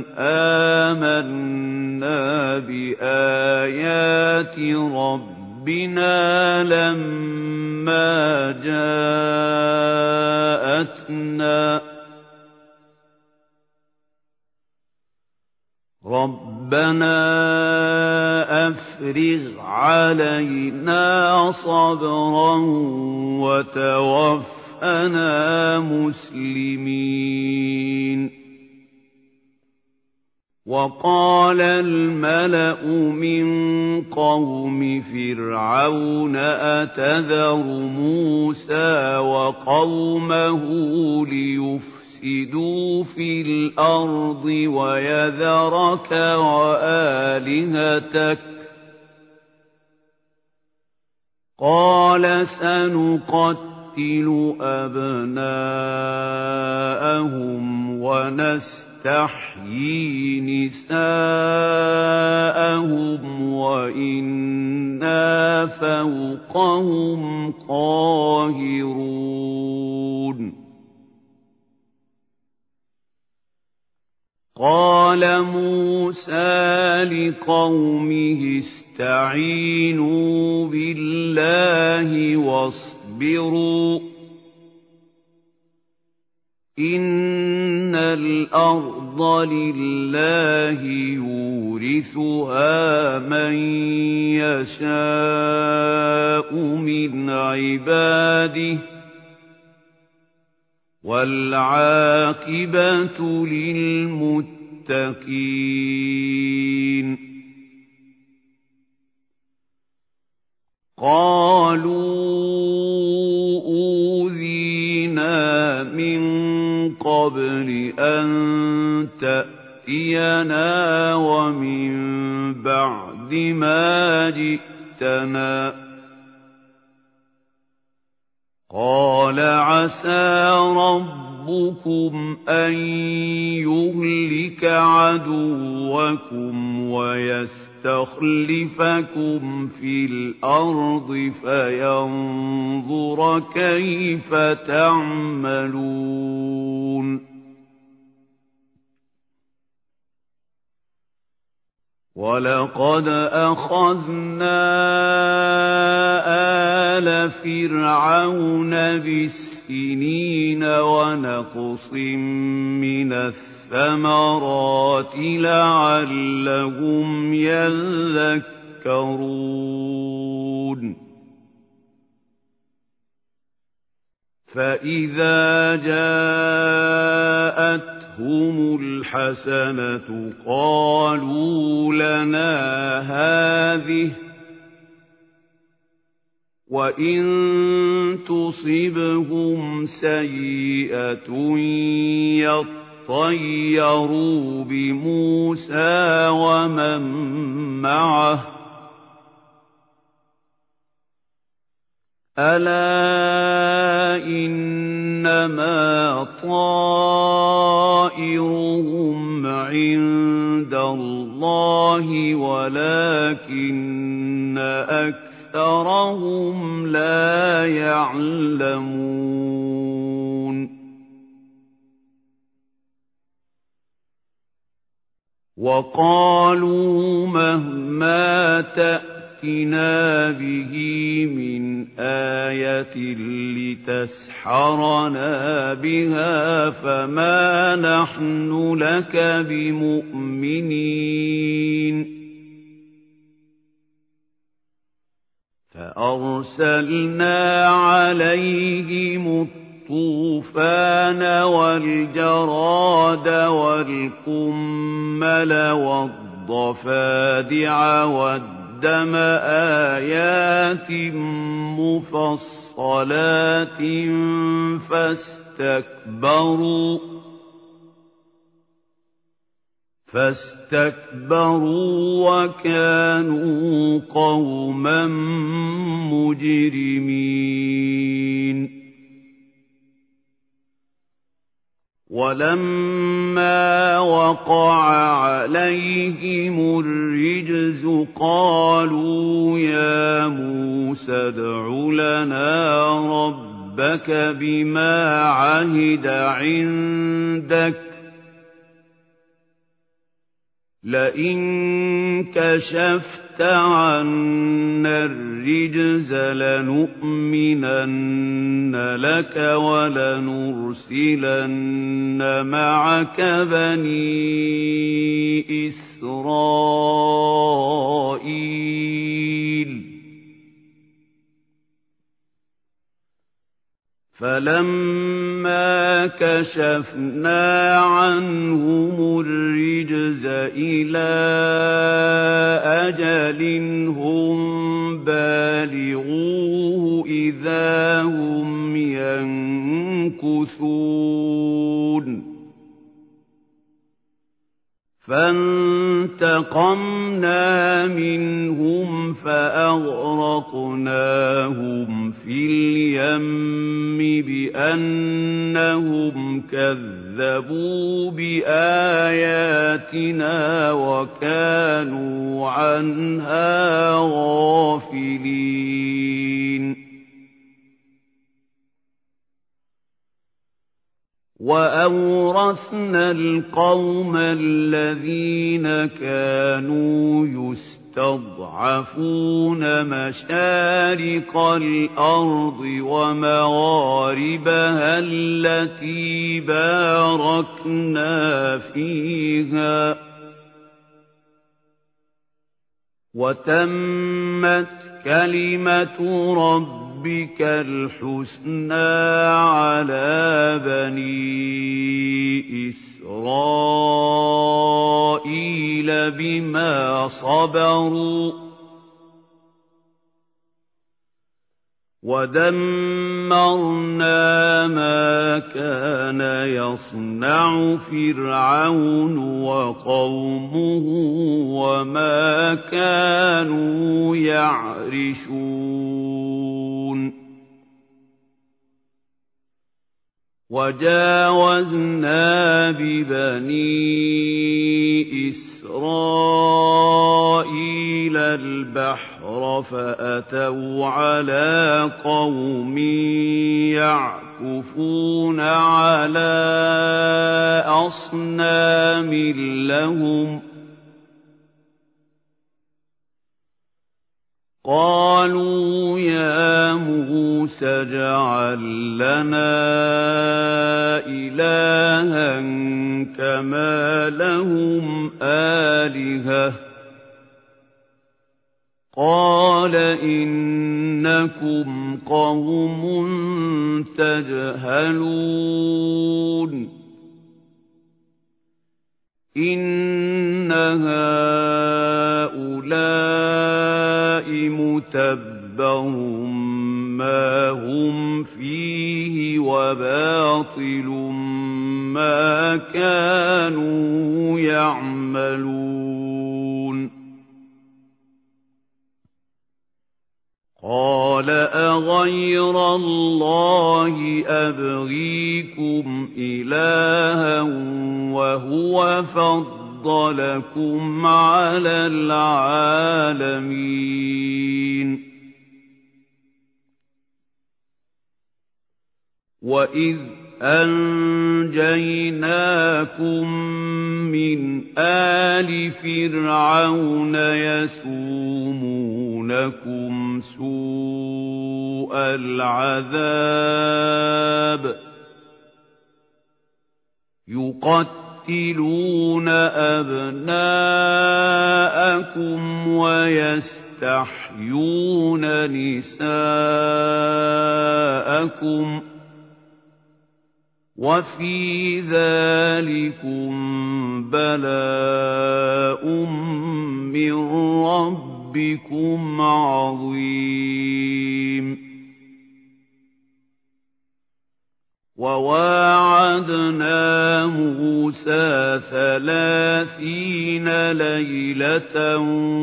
آمنا بآيات ربنا ربنا لما جاءتنا ربنا أفرغ علينا صبرا وتوفنا مسلمين وقال الملأ من قوم فرعون أتذر موسى وقومه ليفسدوا في الأرض ويذرك وآلهتك قال سنقتل أبناءهم ونستحيي تحيي نساءهم وإنا فوقهم قاهرون قال موسى لقومه استعينوا بالله واصبروا إن الأرض لله يورثها من يشاء من عباده والعاقبة للمتقين قالوا أوذينا من قبل أن تأتينا ومن بعد ما جئتنا قال عسى ربكم أن يهلك عدوكم ويستخلفكم في الأرض فينظر كيف تعملون ولقد أخذنا آل فرعون بالسنين ونقص من الثمرات لعلهم يذكرون فإذا جاءت هم الحسنة قالوا لنا هذه وإن تصبهم سيئة يطيروا بموسى ومن معه ألا إنما طائرهم عند الله ولكن أكثرهم لا يعلمون وقالوا مهما تأتنا به من آية لتسحرنا بها فما نحن لك بمؤمنين فأرسلنا عليهم الطوفان والجراد والقمل والضفادع والدم آيات مفصلات فاستكبروا فاستكبروا وكانوا قوما مجرمين ولما وقع عليهم الرجز قالوا يا موسى ادع لنا ربك بما عهد عندك لئن كشفت عنا الرجز لنؤمنن لك ولنرسلن معك بني إسرائيل فلما كشفنا عنهم الرجز إلى أجل هم بالغوه إذا هم ينكثون فانتقمنا منهم فأغرقناهم في اليم بأنهم كذبوا بآياتنا وكانوا عنها غافلين وأورثنا القوم الذين كانوا يستضعفون مشارق الأرض ومغاربها التي باركنا فيها وتمت كلمة ربك ربك الحسنى على بني إسرائيل بما صبروا ودمرنا ما كان يصنع فرعون وقومه وما كانوا يعرشون وجاوزنا ببني إسرائيل البحر فأتوا على قوم يعكفون على أصنام لهم قالوا يا موسى اجعل لنا إلها كما لهم آلهة قال إنكم قوم تجهلون إن هؤلاء متبر ما هم فيه وباطل ما كانوا يعملون قال أغير الله أبغيكم إلها وهو فضلكم على العالمين وإذ أنجيناكم من آل فرعون يسومونكم سوء العذاب يقتلون أبناءكم ويستحيون نساءكم وفي ذلكم بلاء من ربكم عظيم وواعدنا موسى ثلاثين ليلة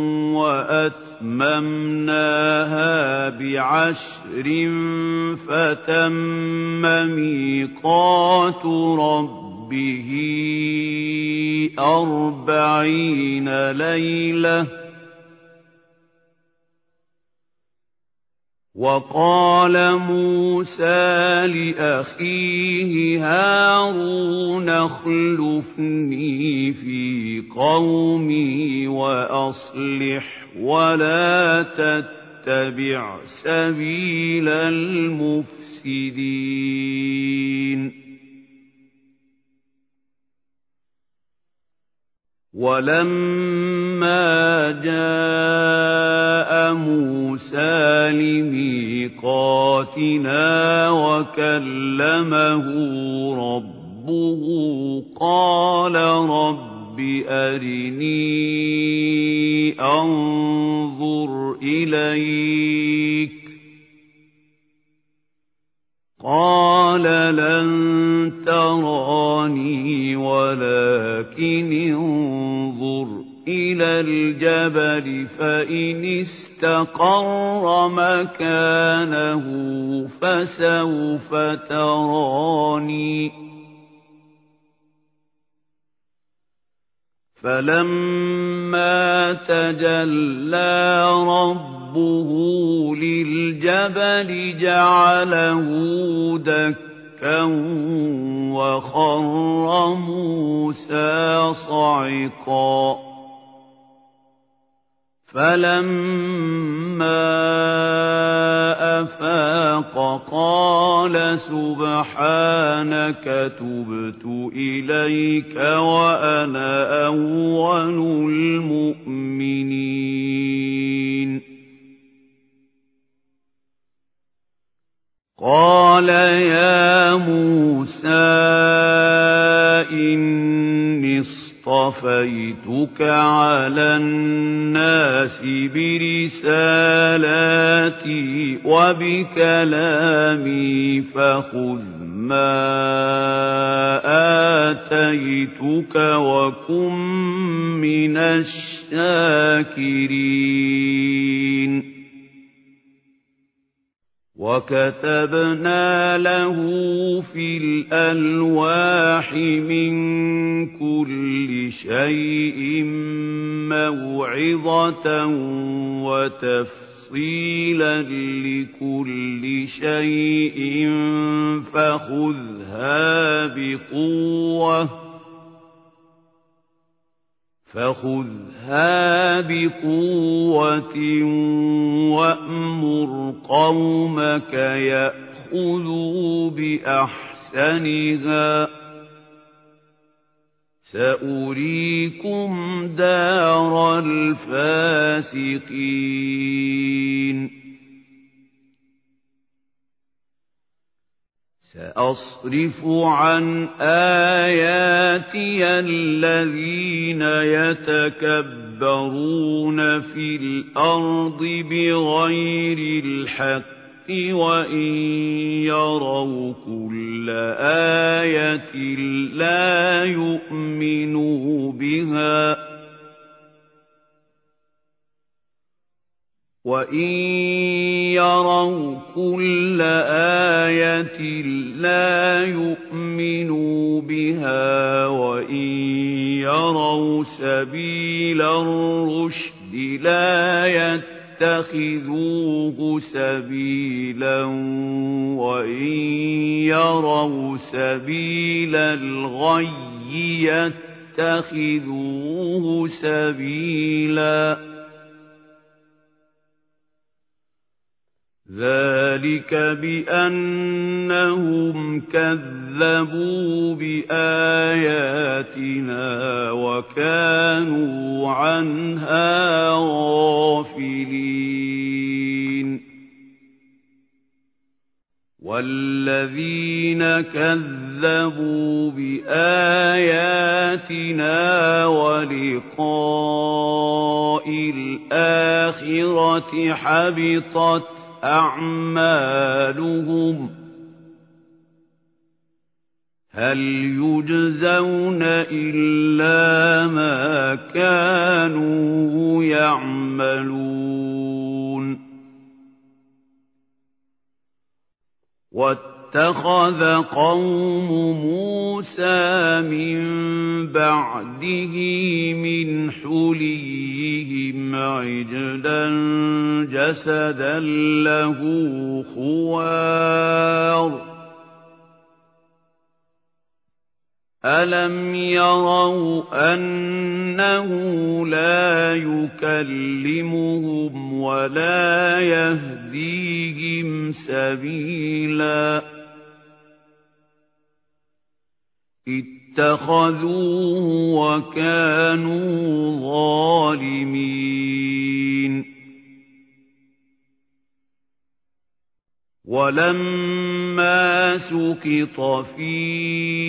وأتممناها بعشر فتم ميقات ربه أربعين ليلة وقال موسى لأخيه هارون اخلفني في قومي وأصلح ولا تتبع سبيل المفسدين ولما جاء موسى لميقاتنا وكلمه ربه قال رب أرني أنظر إليك قال لن تراني ولكن انظر إلى الجبل فإن استقر مكانه فسوف تراني فلما تجلى ربه للجبل جعله دكا وخر موسى صعقا فلما أفاق قال سبحانك تبت إليك وأنا أول المؤمنين قال يا موسى إني اصطفيتك على الناس برسالاتي وبكلامي فخذ ما آتيتك وكن من الشاكرين وكتبنا له في الألواح من كل شيء موعظة وتفصيلا لكل شيء فخذها بقوة فخذها بقوة وأمر قومك يأخذوا بأحسنها سأريكم دار الفاسقين سأصرف عن آياتي الذين يتكبرون في الأرض بغير الحق وإن يروا كل آية لا يؤمنوا بها وإن يروا كل آية لا يؤمنوا بها وإن يروا سبيل الرشد لا يتخذوه سبيلا وإن يروا سبيل الغي يتخذوه سبيلا ذلك بأنهم كذبوا بآياتنا وكانوا عنها غافلين والذين كذبوا بآياتنا ولقاء الآخرة حبطت أعمالهم هل يجزون إلا ما كانوا يعملون واتخذ قوم موسى من بعده من حليهم عجلا جسدا له خوار ألم يروا أنه لا يكلمهم ولا يهديهم سبيلا اتخذوه وكانوا ظالمين ولما سقط في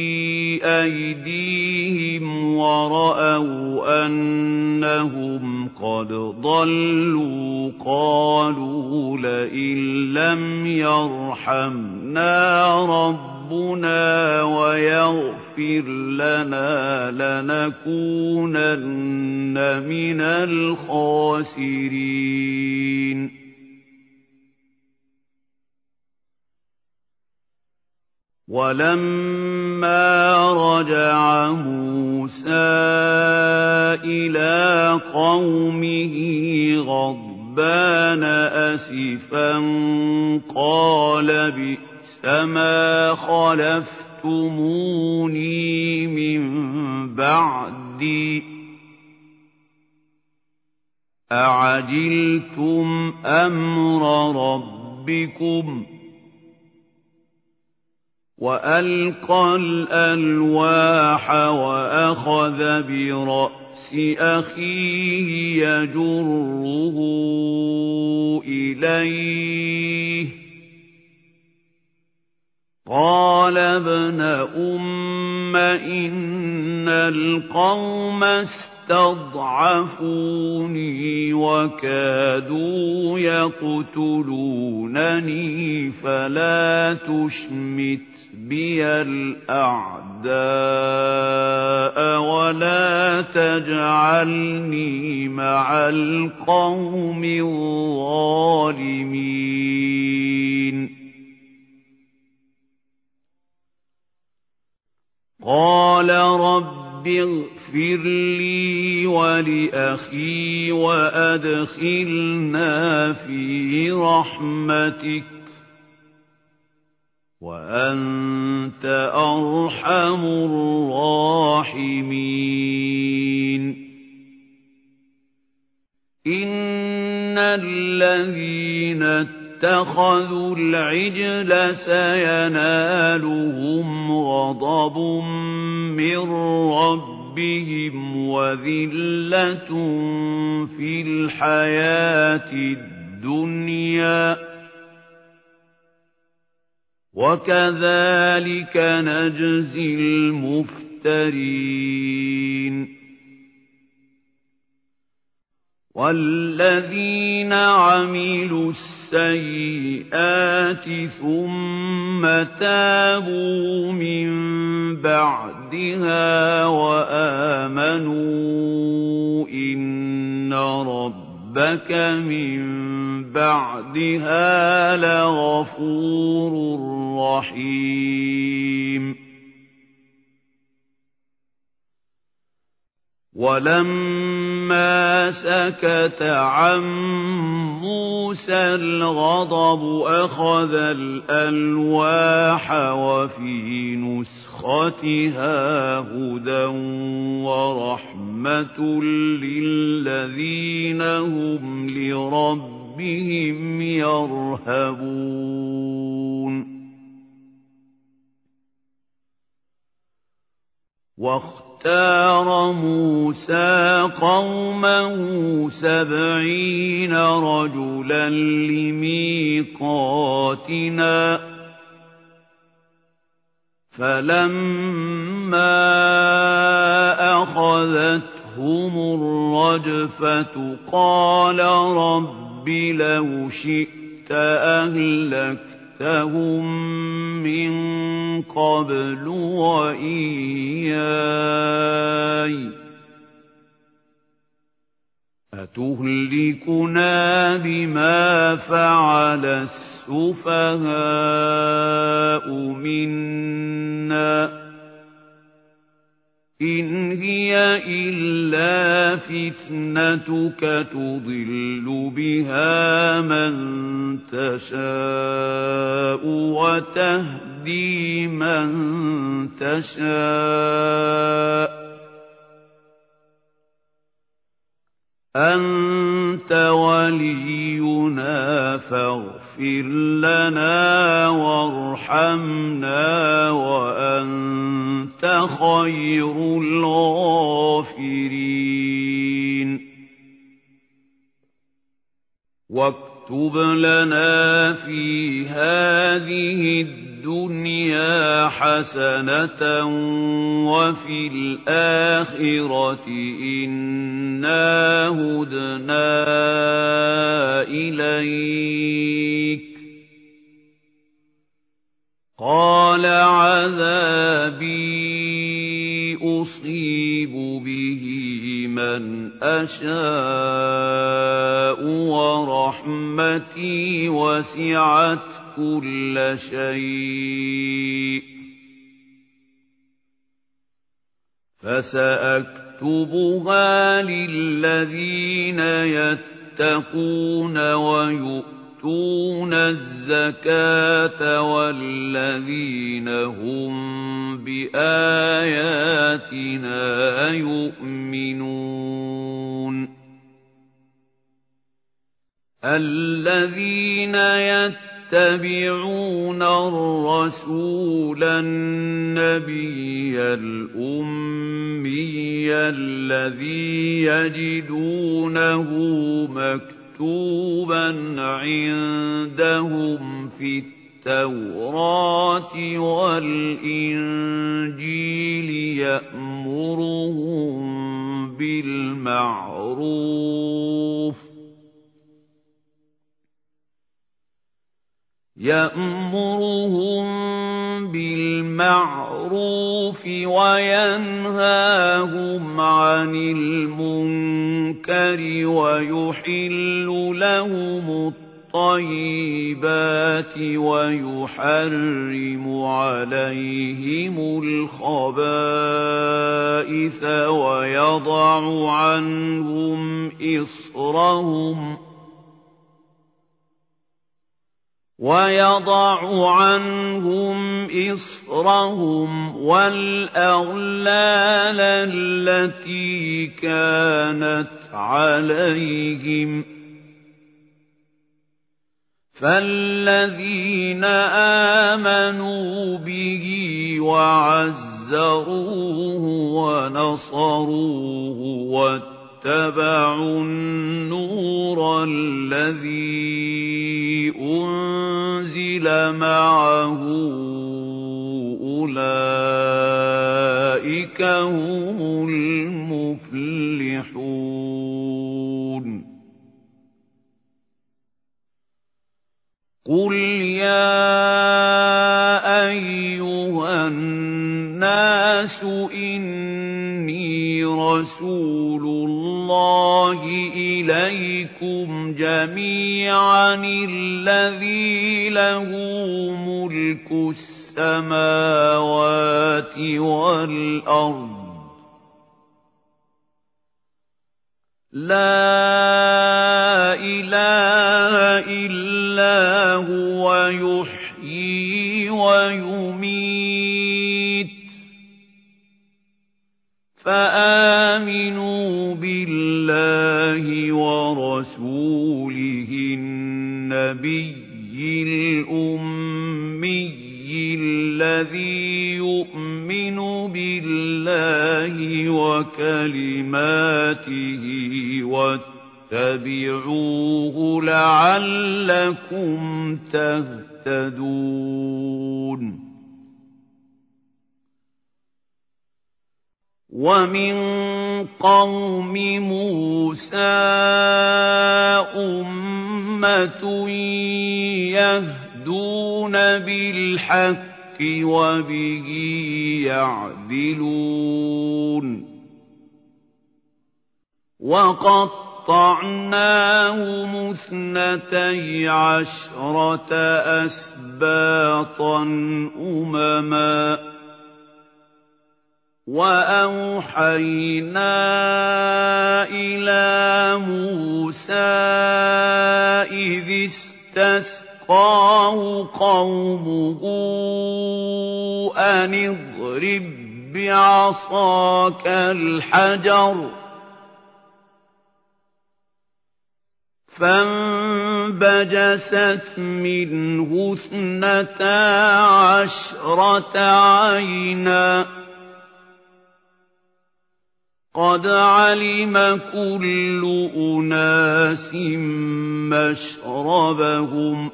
أيديهم ورأوا أنهم قد ضلوا قالوا لئن لم يرحمنا ربنا ويغفر لنا لنكونن من الخاسرين ولما رجع موسى إلى قومه غضبان أسفا قال بئس ما خلفتموني من بعدي أعجلتم أمر ربكم وألقى الألواح وأخذ برأس أخيه يجره إليه قال ابن أم إن القوم استضعفوني وكادوا يقتلونني فلا تشمت بي الأعداء ولا تجعلني مع القوم الظالمين قال رب اغفر لي ولأخي وأدخلنا في رحمتك وأنت أرحم الراحمين إن الذين اتخذوا العجل سينالهم غضب من ربهم وذلة في الحياة الدنيا وكذلك نجزي المفترين والذين عملوا السيئات ثم تابوا من بعدها وآمنوا إن ربك من بعدها لغفور رحيم وَلَمَّا سَكَتَ عَن مُوسَى الْغَضَبُ أَخَذَ الْأَلْوَاحَ وَفِي نُسْخَتِهَا هُدًى وَرَحْمَةٌ لِّلَّذِينَ هُمْ لِرَبِّهِمْ يَرْهَبُونَ واختار موسى قومه سبعين رجلا لميقاتنا فلما أخذتهم الرجفة قال رب لو شئت أهلكتهم من قبل وإياي أتهلكنا بما فعل السفهاء منا إن هي إلا فتنتك تضل بها من تشاء وتهدي من تشاء أنت ولينا فاغفر لنا وارحمنا وأنت خير الغافرين واكتب لنا في هذه الدنيا حسنة وفي الآخرة إنا هدنا إليك قال عذابي أصيب به من أشاء ورحمتي وسعت كل شيء فسأكتبها للذين يتقون ويؤتون الزكاة والذين هم بآياتنا يؤمنون الذين يتقون الرسول النبي الأمي الذي يجدونه مكتوبا عندهم في التوراة والإنجيل يأمرهم بالمعروف يأمرهم بالمعروف وينهاهم عن المنكر ويحل لهم الطيبات ويحرم عليهم الخبائث ويضع عنهم إصرهم ويضع عنهم إصرهم والأغلال التي كانت عليهم فالذين آمنوا به وعزروه ونصروه واتبعوا النور الذي أنزل معه أولئك هم المفلحون قل يا أيها الناس إني رسول الله إليكم جميعا الذي له ملك السماوات والأرض لا إله إلا هو يحيي ويميت فآمنوا بالله ورسوله النبي الأمي الذي يؤمن بالله وكلماته واتبعوه لعلكم تهتدون ومن قوم موسى أمة يهدون بالحق وبه يعدلون وقطعناهم اثنتي عشرة أسباطا أمما وأوحينا إلى موسى إذ استسقاه قومه أن اضرب بعصاك الحجر فانبجست منه اثنتا عشرة عينا قد علم كل أناس مشربهم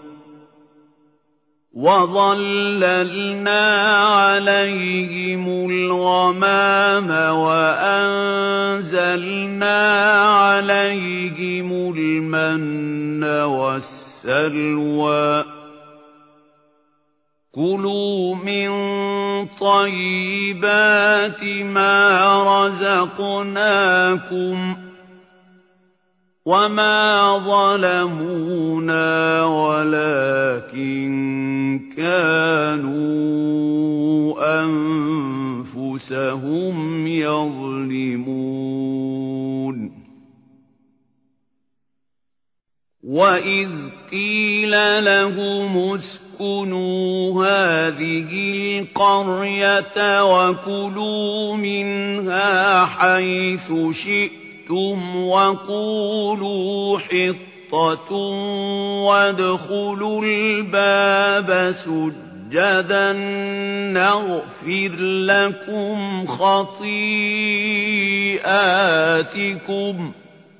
وظللنا عليهم الغمام وأنزلنا عليهم المن والسلوى كلوا من طيبات ما رزقناكم وما ظلمونا ولكن كانوا أنفسهم يظلمون وإذ قيل لهم اسكنوا هذه القرية وكلوا منها حيث شئتم وقولوا حطة وادخلوا الباب سجدا نغفر لكم خطيئاتكم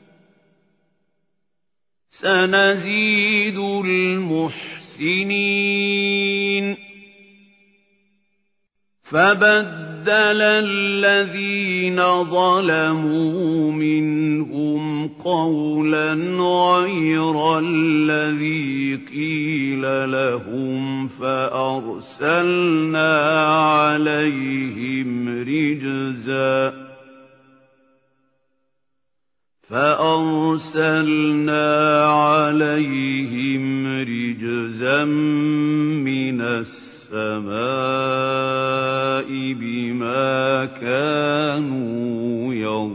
سنزيد المحسنين فبدل الذين ظلموا منهم قولا غير الذي قيل لهم فأرسلنا عليهم رجزا فأرسلنا عليهم رجزا من السماء بما كانوا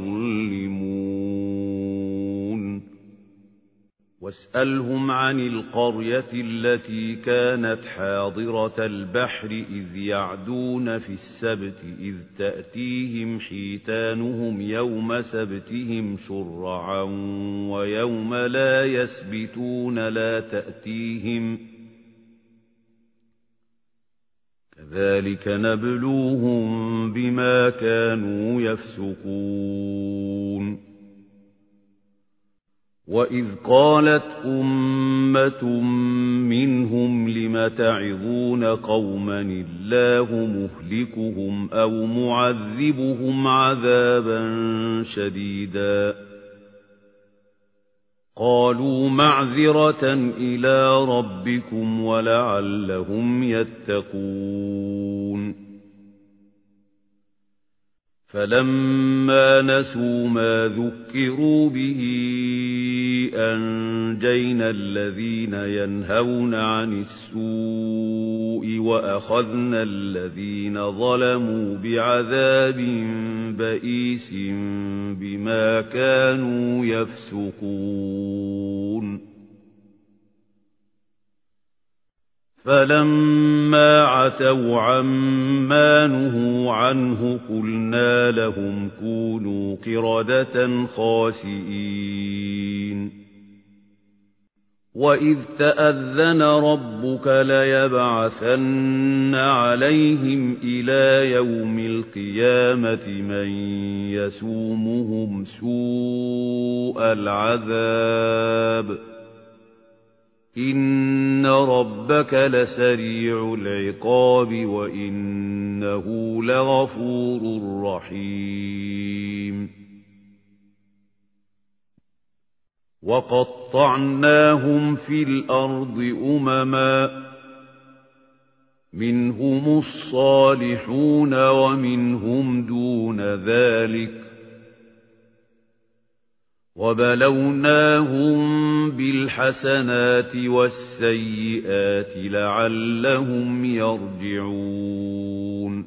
يظلمون واسألهم عن القرية التي كانت حاضرة البحر إذ يعدون في السبت إذ تأتيهم حيتانهم يوم سبتهم شرعا ويوم لا يسبتون لا تأتيهم كذلك نبلوهم بما كانوا يفسقون وإذ قالت أمة منهم لم تعظون قوما الله مهلكهم أو معذبهم عذابا شديدا قالوا معذرة إلى ربكم ولعلهم يتقون فلما نسوا ما ذكروا به أنجينا الذين ينهون عن السوء وأخذنا الذين ظلموا بعذاب بئيس بما كانوا يفسقون فلما عتوا عما نهوا عنه قلنا لهم كونوا قردة خاسئين وإذ تأذن ربك ليبعثن عليهم إلى يوم القيامة من يسومهم سوء العذاب إن ربك لسريع العقاب وإنه لغفور رحيم وقطعناهم في الأرض أمما منهم الصالحون ومنهم دون ذلك وبلوناهم بالحسنات والسيئات لعلهم يرجعون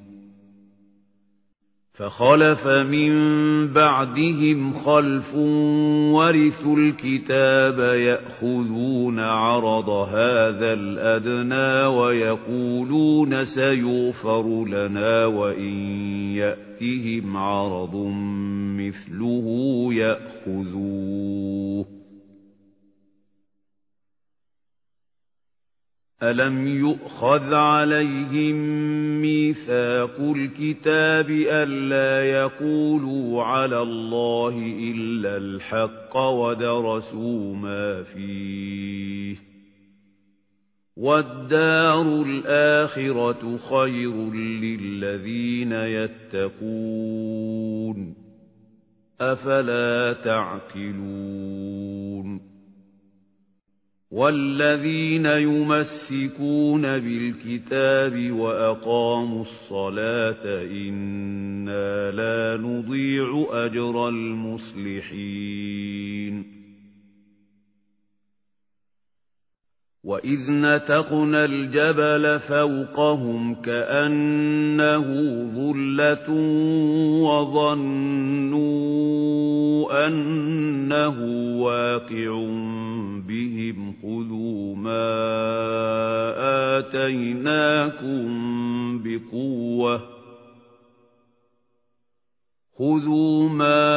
فخلف من بعدهم خلف ورثوا الكتاب يأخذون عرض هذا الأدنى ويقولون سيغفر لنا وإن يأتهم عرض مثله يأخذوه ألم يؤخذ عليهم ميثاق الكتاب ألا يقولوا على الله إلا الحق ودرسوا ما فيه والدار الآخرة خير للذين يتقون أفلا تعقلون والذين يمسكون بالكتاب وأقاموا الصلاة إنا لا نضيع أجر المصلحين وإذ نتقنا الجبل فوقهم كأنه ظلة وظنوا أنه واقع بهم خذوا ما آتيناكم بقوة خذوا ما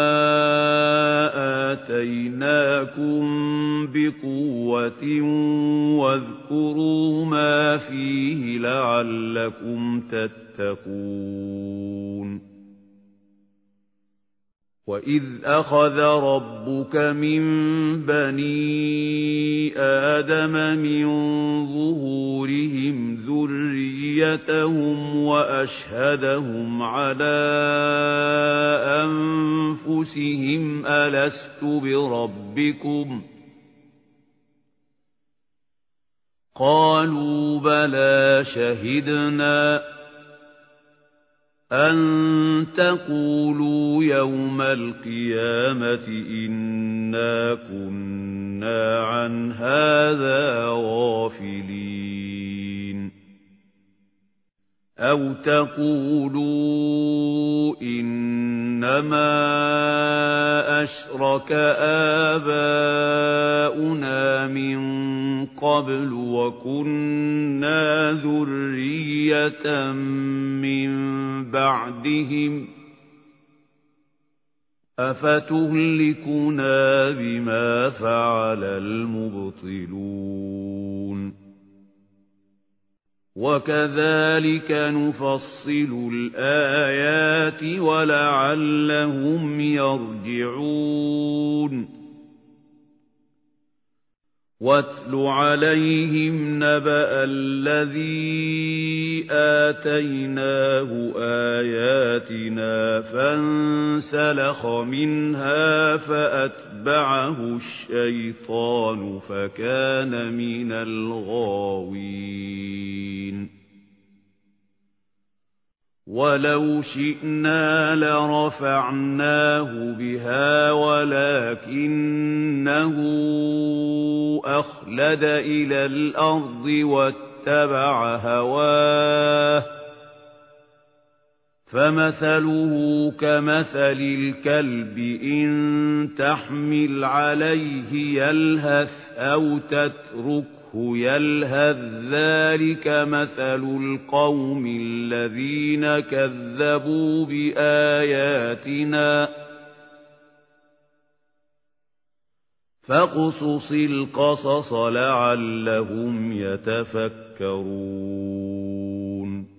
آتيناكم بقوة واذكروا ما فيه لعلكم تتقون وإذ أخذ ربك من بني آدم من ظهورهم ذريتهم وأشهدهم على أنفسهم ألست بربكم قالوا بلى شهدنا أن تقولوا يوم القيامة إنا كنا عن هذا غافلين أو تقولوا إنما أشرك آباؤنا من قبل وكنا ذرية من بعدهم أفتهلكنا بما فعل المبطلون وكذلك نفصل الآيات ولعلهم يرجعون واتل عليهم نبأ الذي آتيناه آياتنا فانسلخ منها فأتبعه الشيطان فكان من الغاوين وَلَوْ شِئْنَا لَرَفَعْنَاهُ بِهَا وَلَكِنَّهُ أَخْلَدَ إِلَى الْأَرْضِ وَاتَّبَعَ هَوَاهُ فَمَثَلُهُ كَمَثَلِ الْكَلْبِ إِن تَحْمِلْ عَلَيْهِ يَلْهَثْ أَوْ تَتْرُكْهُ يَلْهَثْ ذَلِكَ مَثَلُ الْقَوْمِ الَّذِينَ كَذَّبُوا بِآيَاتِنَا فَاقْصُصِ الْقَصَصَ لَعَلَّهُمْ يَتَفَكَّرُونَ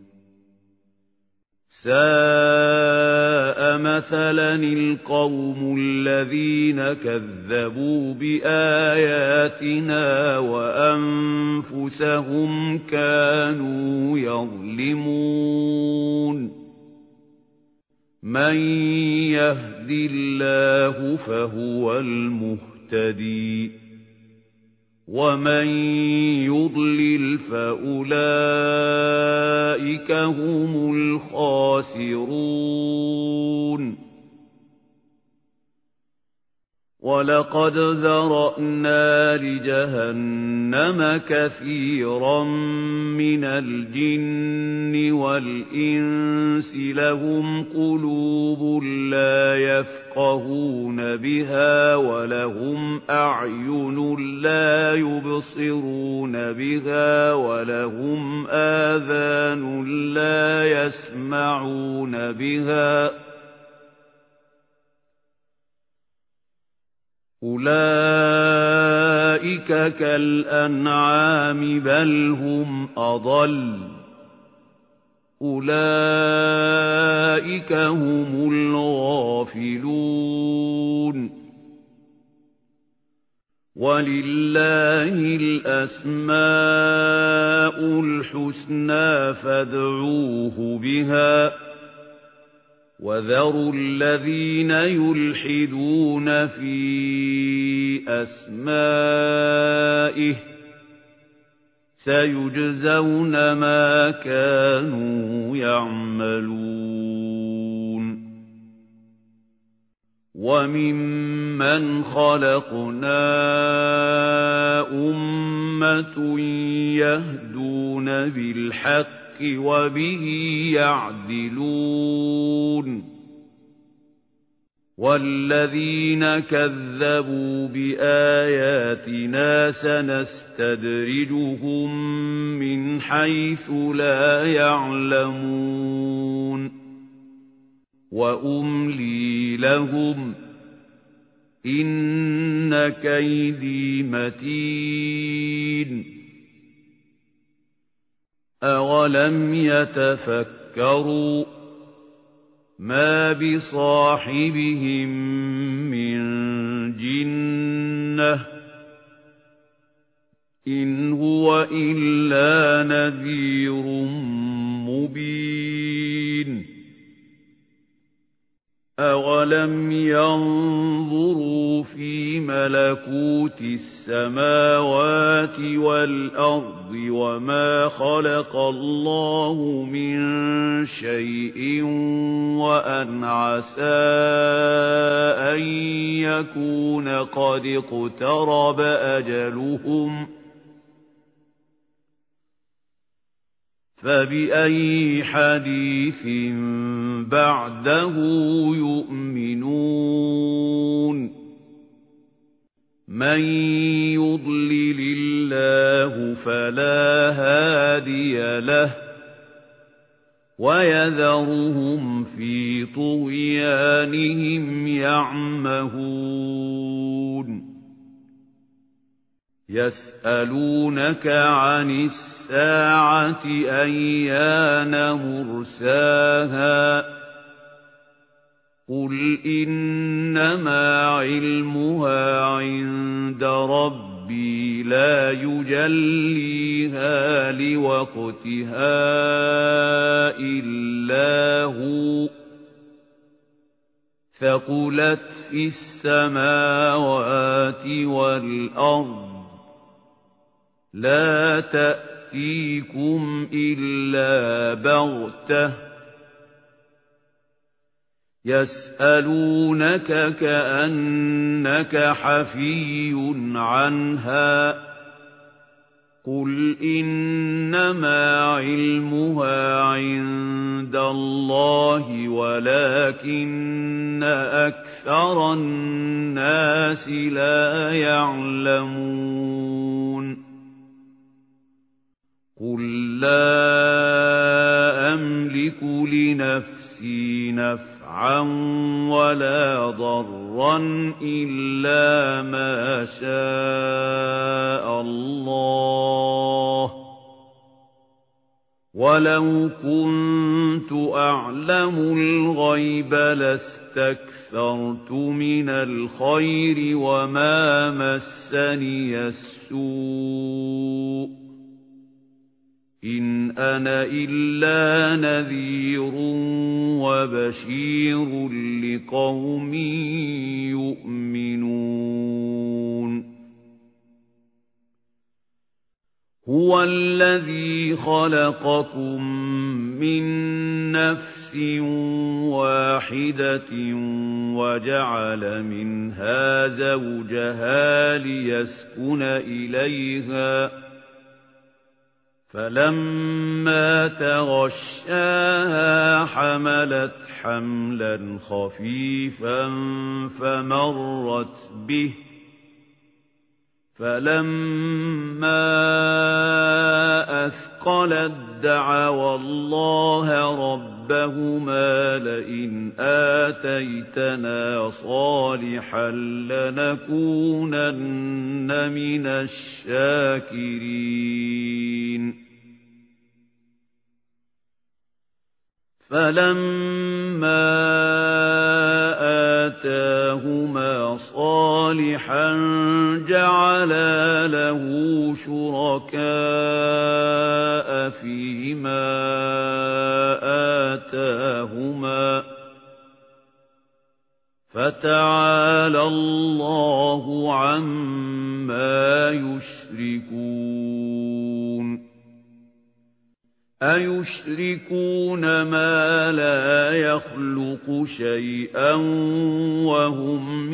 سَاءَ مَثَلًا الْقَوْمُ الَّذِينَ كَذَّبُوا بِآيَاتِنَا وَأَنفُسَهُمْ كَانُوا يَظْلِمُونَ مَن يَهْدِ اللَّهُ فَهُوَ الْمُهْتَدِي وَمَن يُضْلِلْ فَأُولَئِكَ هُمُ الْخَاسِرُونَ وَلَقَدْ ذَرَأْنَا لِجَهَنَّمَ كَثِيرًا مِنَ الْجِنِّ وَالْإِنسِ لَهُمْ قُلُوبٌ لَّا يَفْقَهُونَ بِهَا وَلَهُمْ أَعْيُنٌ لَّا يُبْصِرُونَ بِهَا وَلَهُمْ آذَانٌ لَّا يَسْمَعُونَ بِهَا أُولَئِكَ كَالْأَنْعَامِ بَلْ هُمْ أَضَلُّ أُولَئِكَ هُمُ الْغَافِلُونَ وَلِلَّهِ الْأَسْمَاءُ الْحُسْنَى فَادْعُوهُ بِهَا وَذَرُوا الَّذِينَ يُلْحِدُونَ فِي أَسْمَائِهِ سَيُجْزَوْنَ مَا كَانُوا يَعْمَلُونَ وَمِمَّنْ خَلَقْنَا أُمَّةٌ يَهْدُونَ بِالْحَقِّ وَبِهِ يَعْدِلُونَ وَالَّذِينَ كَذَّبُوا بِآيَاتِنَا سَنَسْتَدْرِجُهُم مِّنْ حَيْثُ لَا يَعْلَمُونَ وَأُمْلِي لَهُمْ إِنَّ كَيْدِي مَتِينٌ أَوَلَمْ يَتَفَكَّرُوا مَا بِصَاحِبِهِم مِّن جِنَّةٍ إِنْ هُوَ إِلَّا نَذِيرٌ مُبِينٌ أَوَلَمْ يَنظُرُوا فِي مَلَكُوتِ السَّمَاوَاتِ وَالْأَرْضِ وَمَا خَلَقَ اللَّهُ مِن شَيْءٍ وَأَنْ عَسَىٰ أَن يَكُونَ قَدِ اقْتَرَبَ أَجَلُهُمْ فَبِأَيِّ حَدِيثٍ بَعْدَهُ يُؤْمِنُونَ مَن يُضْلِلِ اللَّهُ فَلَا هَادِيَ لَهُ وَيَذَرُهُمْ فِي طُغْيَانِهِمْ يَعْمَهُونَ يَسْأَلُونَكَ عَنِ السَّاعَةِ السَّاعَةِ أَيَّانَ مُرْسَاهَا قُلْ إِنَّمَا عِلْمُهَا عِندَ رَبِّي لَا يُجَلِّيهَا لِوَقْتِهَا إِلَّا هُوَ ثَقُلَتْ فِي السَّمَاوَاتِ وَالْأَرْضِ لَا تَأْتِيكُمْ إِلَّا بَغْتَةً يسألونك كأنك حفي عنها قل إنما علمها عند الله ولكن أكثر الناس لا يعلمون قل لا أملك لنفسي نفعا ولا ضرا إلا ما شاء الله ولو كنت أعلم الغيب لاستكثرت من الخير وما مسني السوء إن أنا إلا نذير وبشير لقوم يؤمنون هو الذي خلقكم من نفس واحدة وجعل منها زوجها ليسكن إليها فلما تغشاها حملت حملا خفيفا فمرت به فلما أثقلت دعوا الله ربهما لئن آتيتنا صالحا لنكونن من الشاكرين فلما آتاهما صالحا جعلا له شركاء فيما آتاهما فتعالى الله عما يشركون أيشركون ما لا يخلق شيئا وهم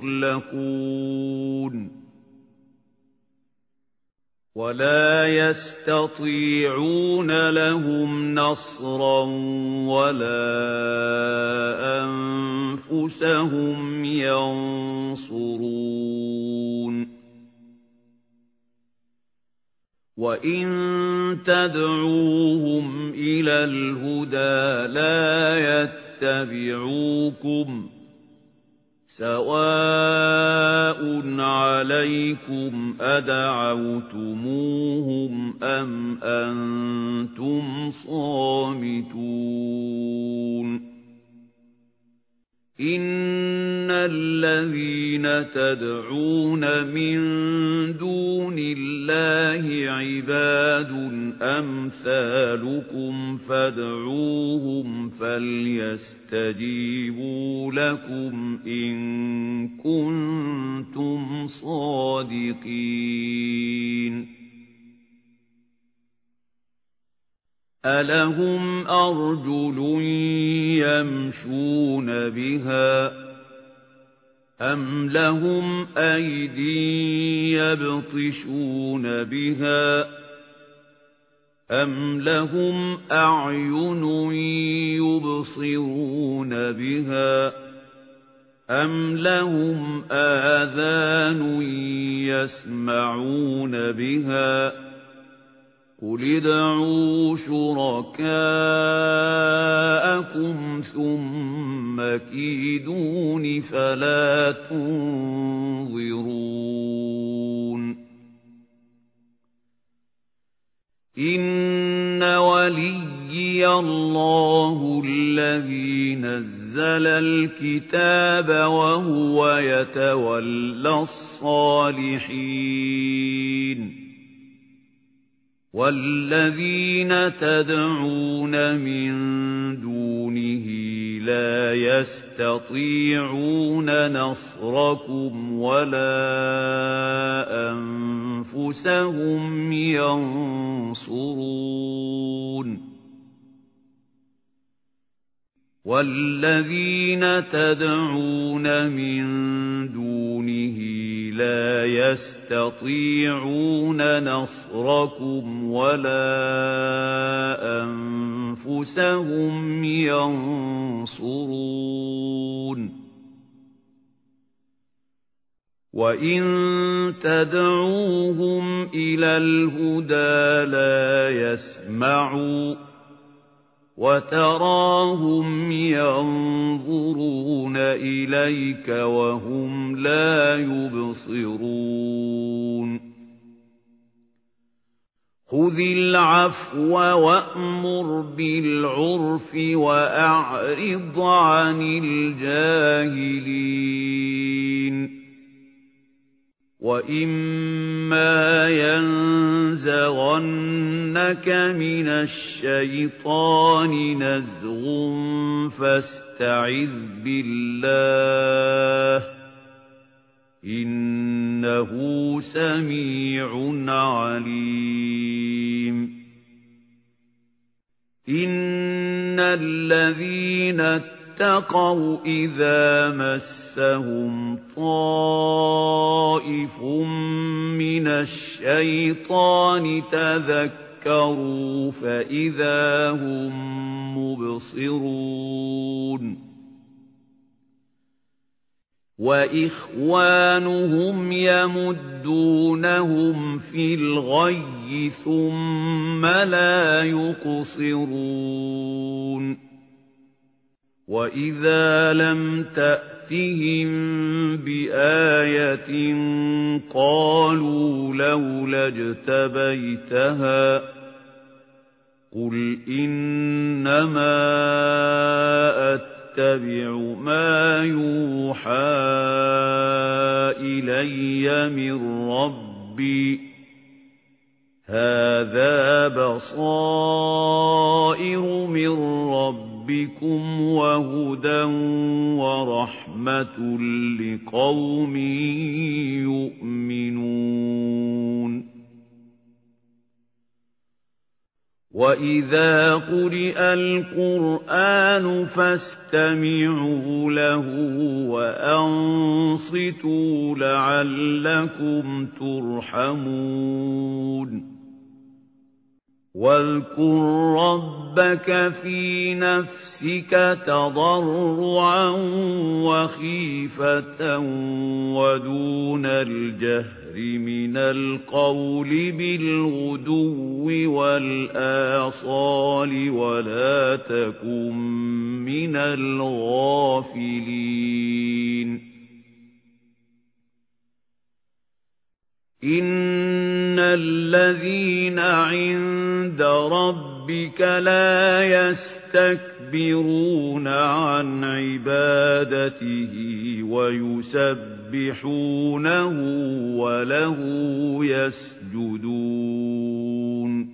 يخلقون ولا يستطيعون لهم نصرا ولا أنفسهم ينصرون وَإِن تَدْعُوهُمْ إِلَى الْهُدَى لَا يَتَّبِعُوكُمْ سَوَاءٌ عَلَيْكُمْ أَدَعَوْتُمُوهُمْ أَمْ أَنْتُمْ صَامِتُونَ إِنَّ الَّذِينَ تَدْعُونَ مِن دُونِ اللَّهِ عِبَادٌ أَمْثَالُكُمْ فَادْعُوهُمْ فَلْيَسْتَجِيبُوا لَكُمْ إِن كُنتُمْ صَادِقِينَ أَلَهُمْ أَرْجُلٌ يَمْشُونَ بِهَا أَمْ لَهُمْ أَيْدٍ يَبْطِشُونَ بِهَا أَمْ لَهُمْ أَعْيُنٌ يُبْصِرُونَ بِهَا أَمْ لَهُمْ آذَانٌ يَسْمَعُونَ بِهَا قُلِ ادْعُوا شُرَكَاءَكُمْ ثُمَّ كِيدُونِ فَلَا تُنظِرُونَ إِنَّ وَلِيِّيَ اللَّهُ الَّذِي نَزَّلَ الْكِتَابَ وَهُوَ يَتَوَلَّى الصَّالِحِينَ وَالَّذِينَ تَدْعُونَ مِن دُونِهِ لَا يَسْتَطِيعُونَ نَصْرَكُمْ وَلَا أَنفُسَهُمْ يَنصُرُونَ وَالَّذِينَ تَدْعُونَ مِن دُونِهِ لَا يَسْتَطِيعُونَ نَصْرَكُمْ وَلَا أَنفُسَهُمْ يَنصُرُونَ وَإِن تَدْعُوهُمْ إِلَى الْهُدَى لَا يَسْمَعُوا وَتَرَاهُمْ يَنظُرُونَ إِلَيْكَ وَهُمْ لَا يُبْصِرُونَ خُذِ الْعَفْوَ وَأْمُرْ بِالْعُرْفِ وَأَعْرِضْ عَنِ الْجَاهِلِينَ وَإِمَّا يَنزَغَنَّكَ مِنَ الشَّيْطَانِ نَزْغٌ فَاسْتَعِذْ بِاللَّهِ إِنَّهُ سَمِيعٌ عَلِيمٌ إِنَّ الَّذِينَ اتَّقَوْا إِذَا مَسَّهُمْ طَائِفٌ مِنَ الشَّيْطَانِ تَذَكَّرُوا فَإِذَا هُمْ مُبْصِرُونَ وَإِخْوَانُهُمْ يَمُدُّونَهُمْ فِي الْغَيِّ ثُمَّ لَا يُقْصِرُونَ وَإِذَا لَمْ تَأْتِهِمْ بِآيَةٍ قَالُوا لَوْلَا اجْتَبَيْتَهَا قُلْ إِنَّمَا أَتَّبِعُ مَا يُوحَى إِلَيَّ مِنْ رَبِّي هَذَا بَصَائِرُ مِنْ رَبِّكُمْ وَهُدًى وَرَحْمَةٌ لِقَوْمٍ يُؤْمِنُونَ وَإِذَا قُرِئَ الْقُرْآنُ فَاسْتَمِعُوا لَهُ وَأَنصِتُوا لَعَلَّكُمْ تُرْحَمُونَ وَاذْكُرْ رَبَّكَ فِي نَفْسِكَ تَضَرُّعًا وَخِيفَةً وَدُونَ الْجَهْرِ مِنَ الْقَوْلِ بِالْغُدُوِّ وَالْآصَالِ وَلَا تَكُن مِّنَ الْغَافِلِينَ إِنَّ الَّذِينَ عِندَ رَبِّكَ لَا يَسْتَكْبِرُونَ عَنْ عِبَادَتِهِ وَيُسَبِّحُونَهُ وَلَهُ يَسْجُدُونَ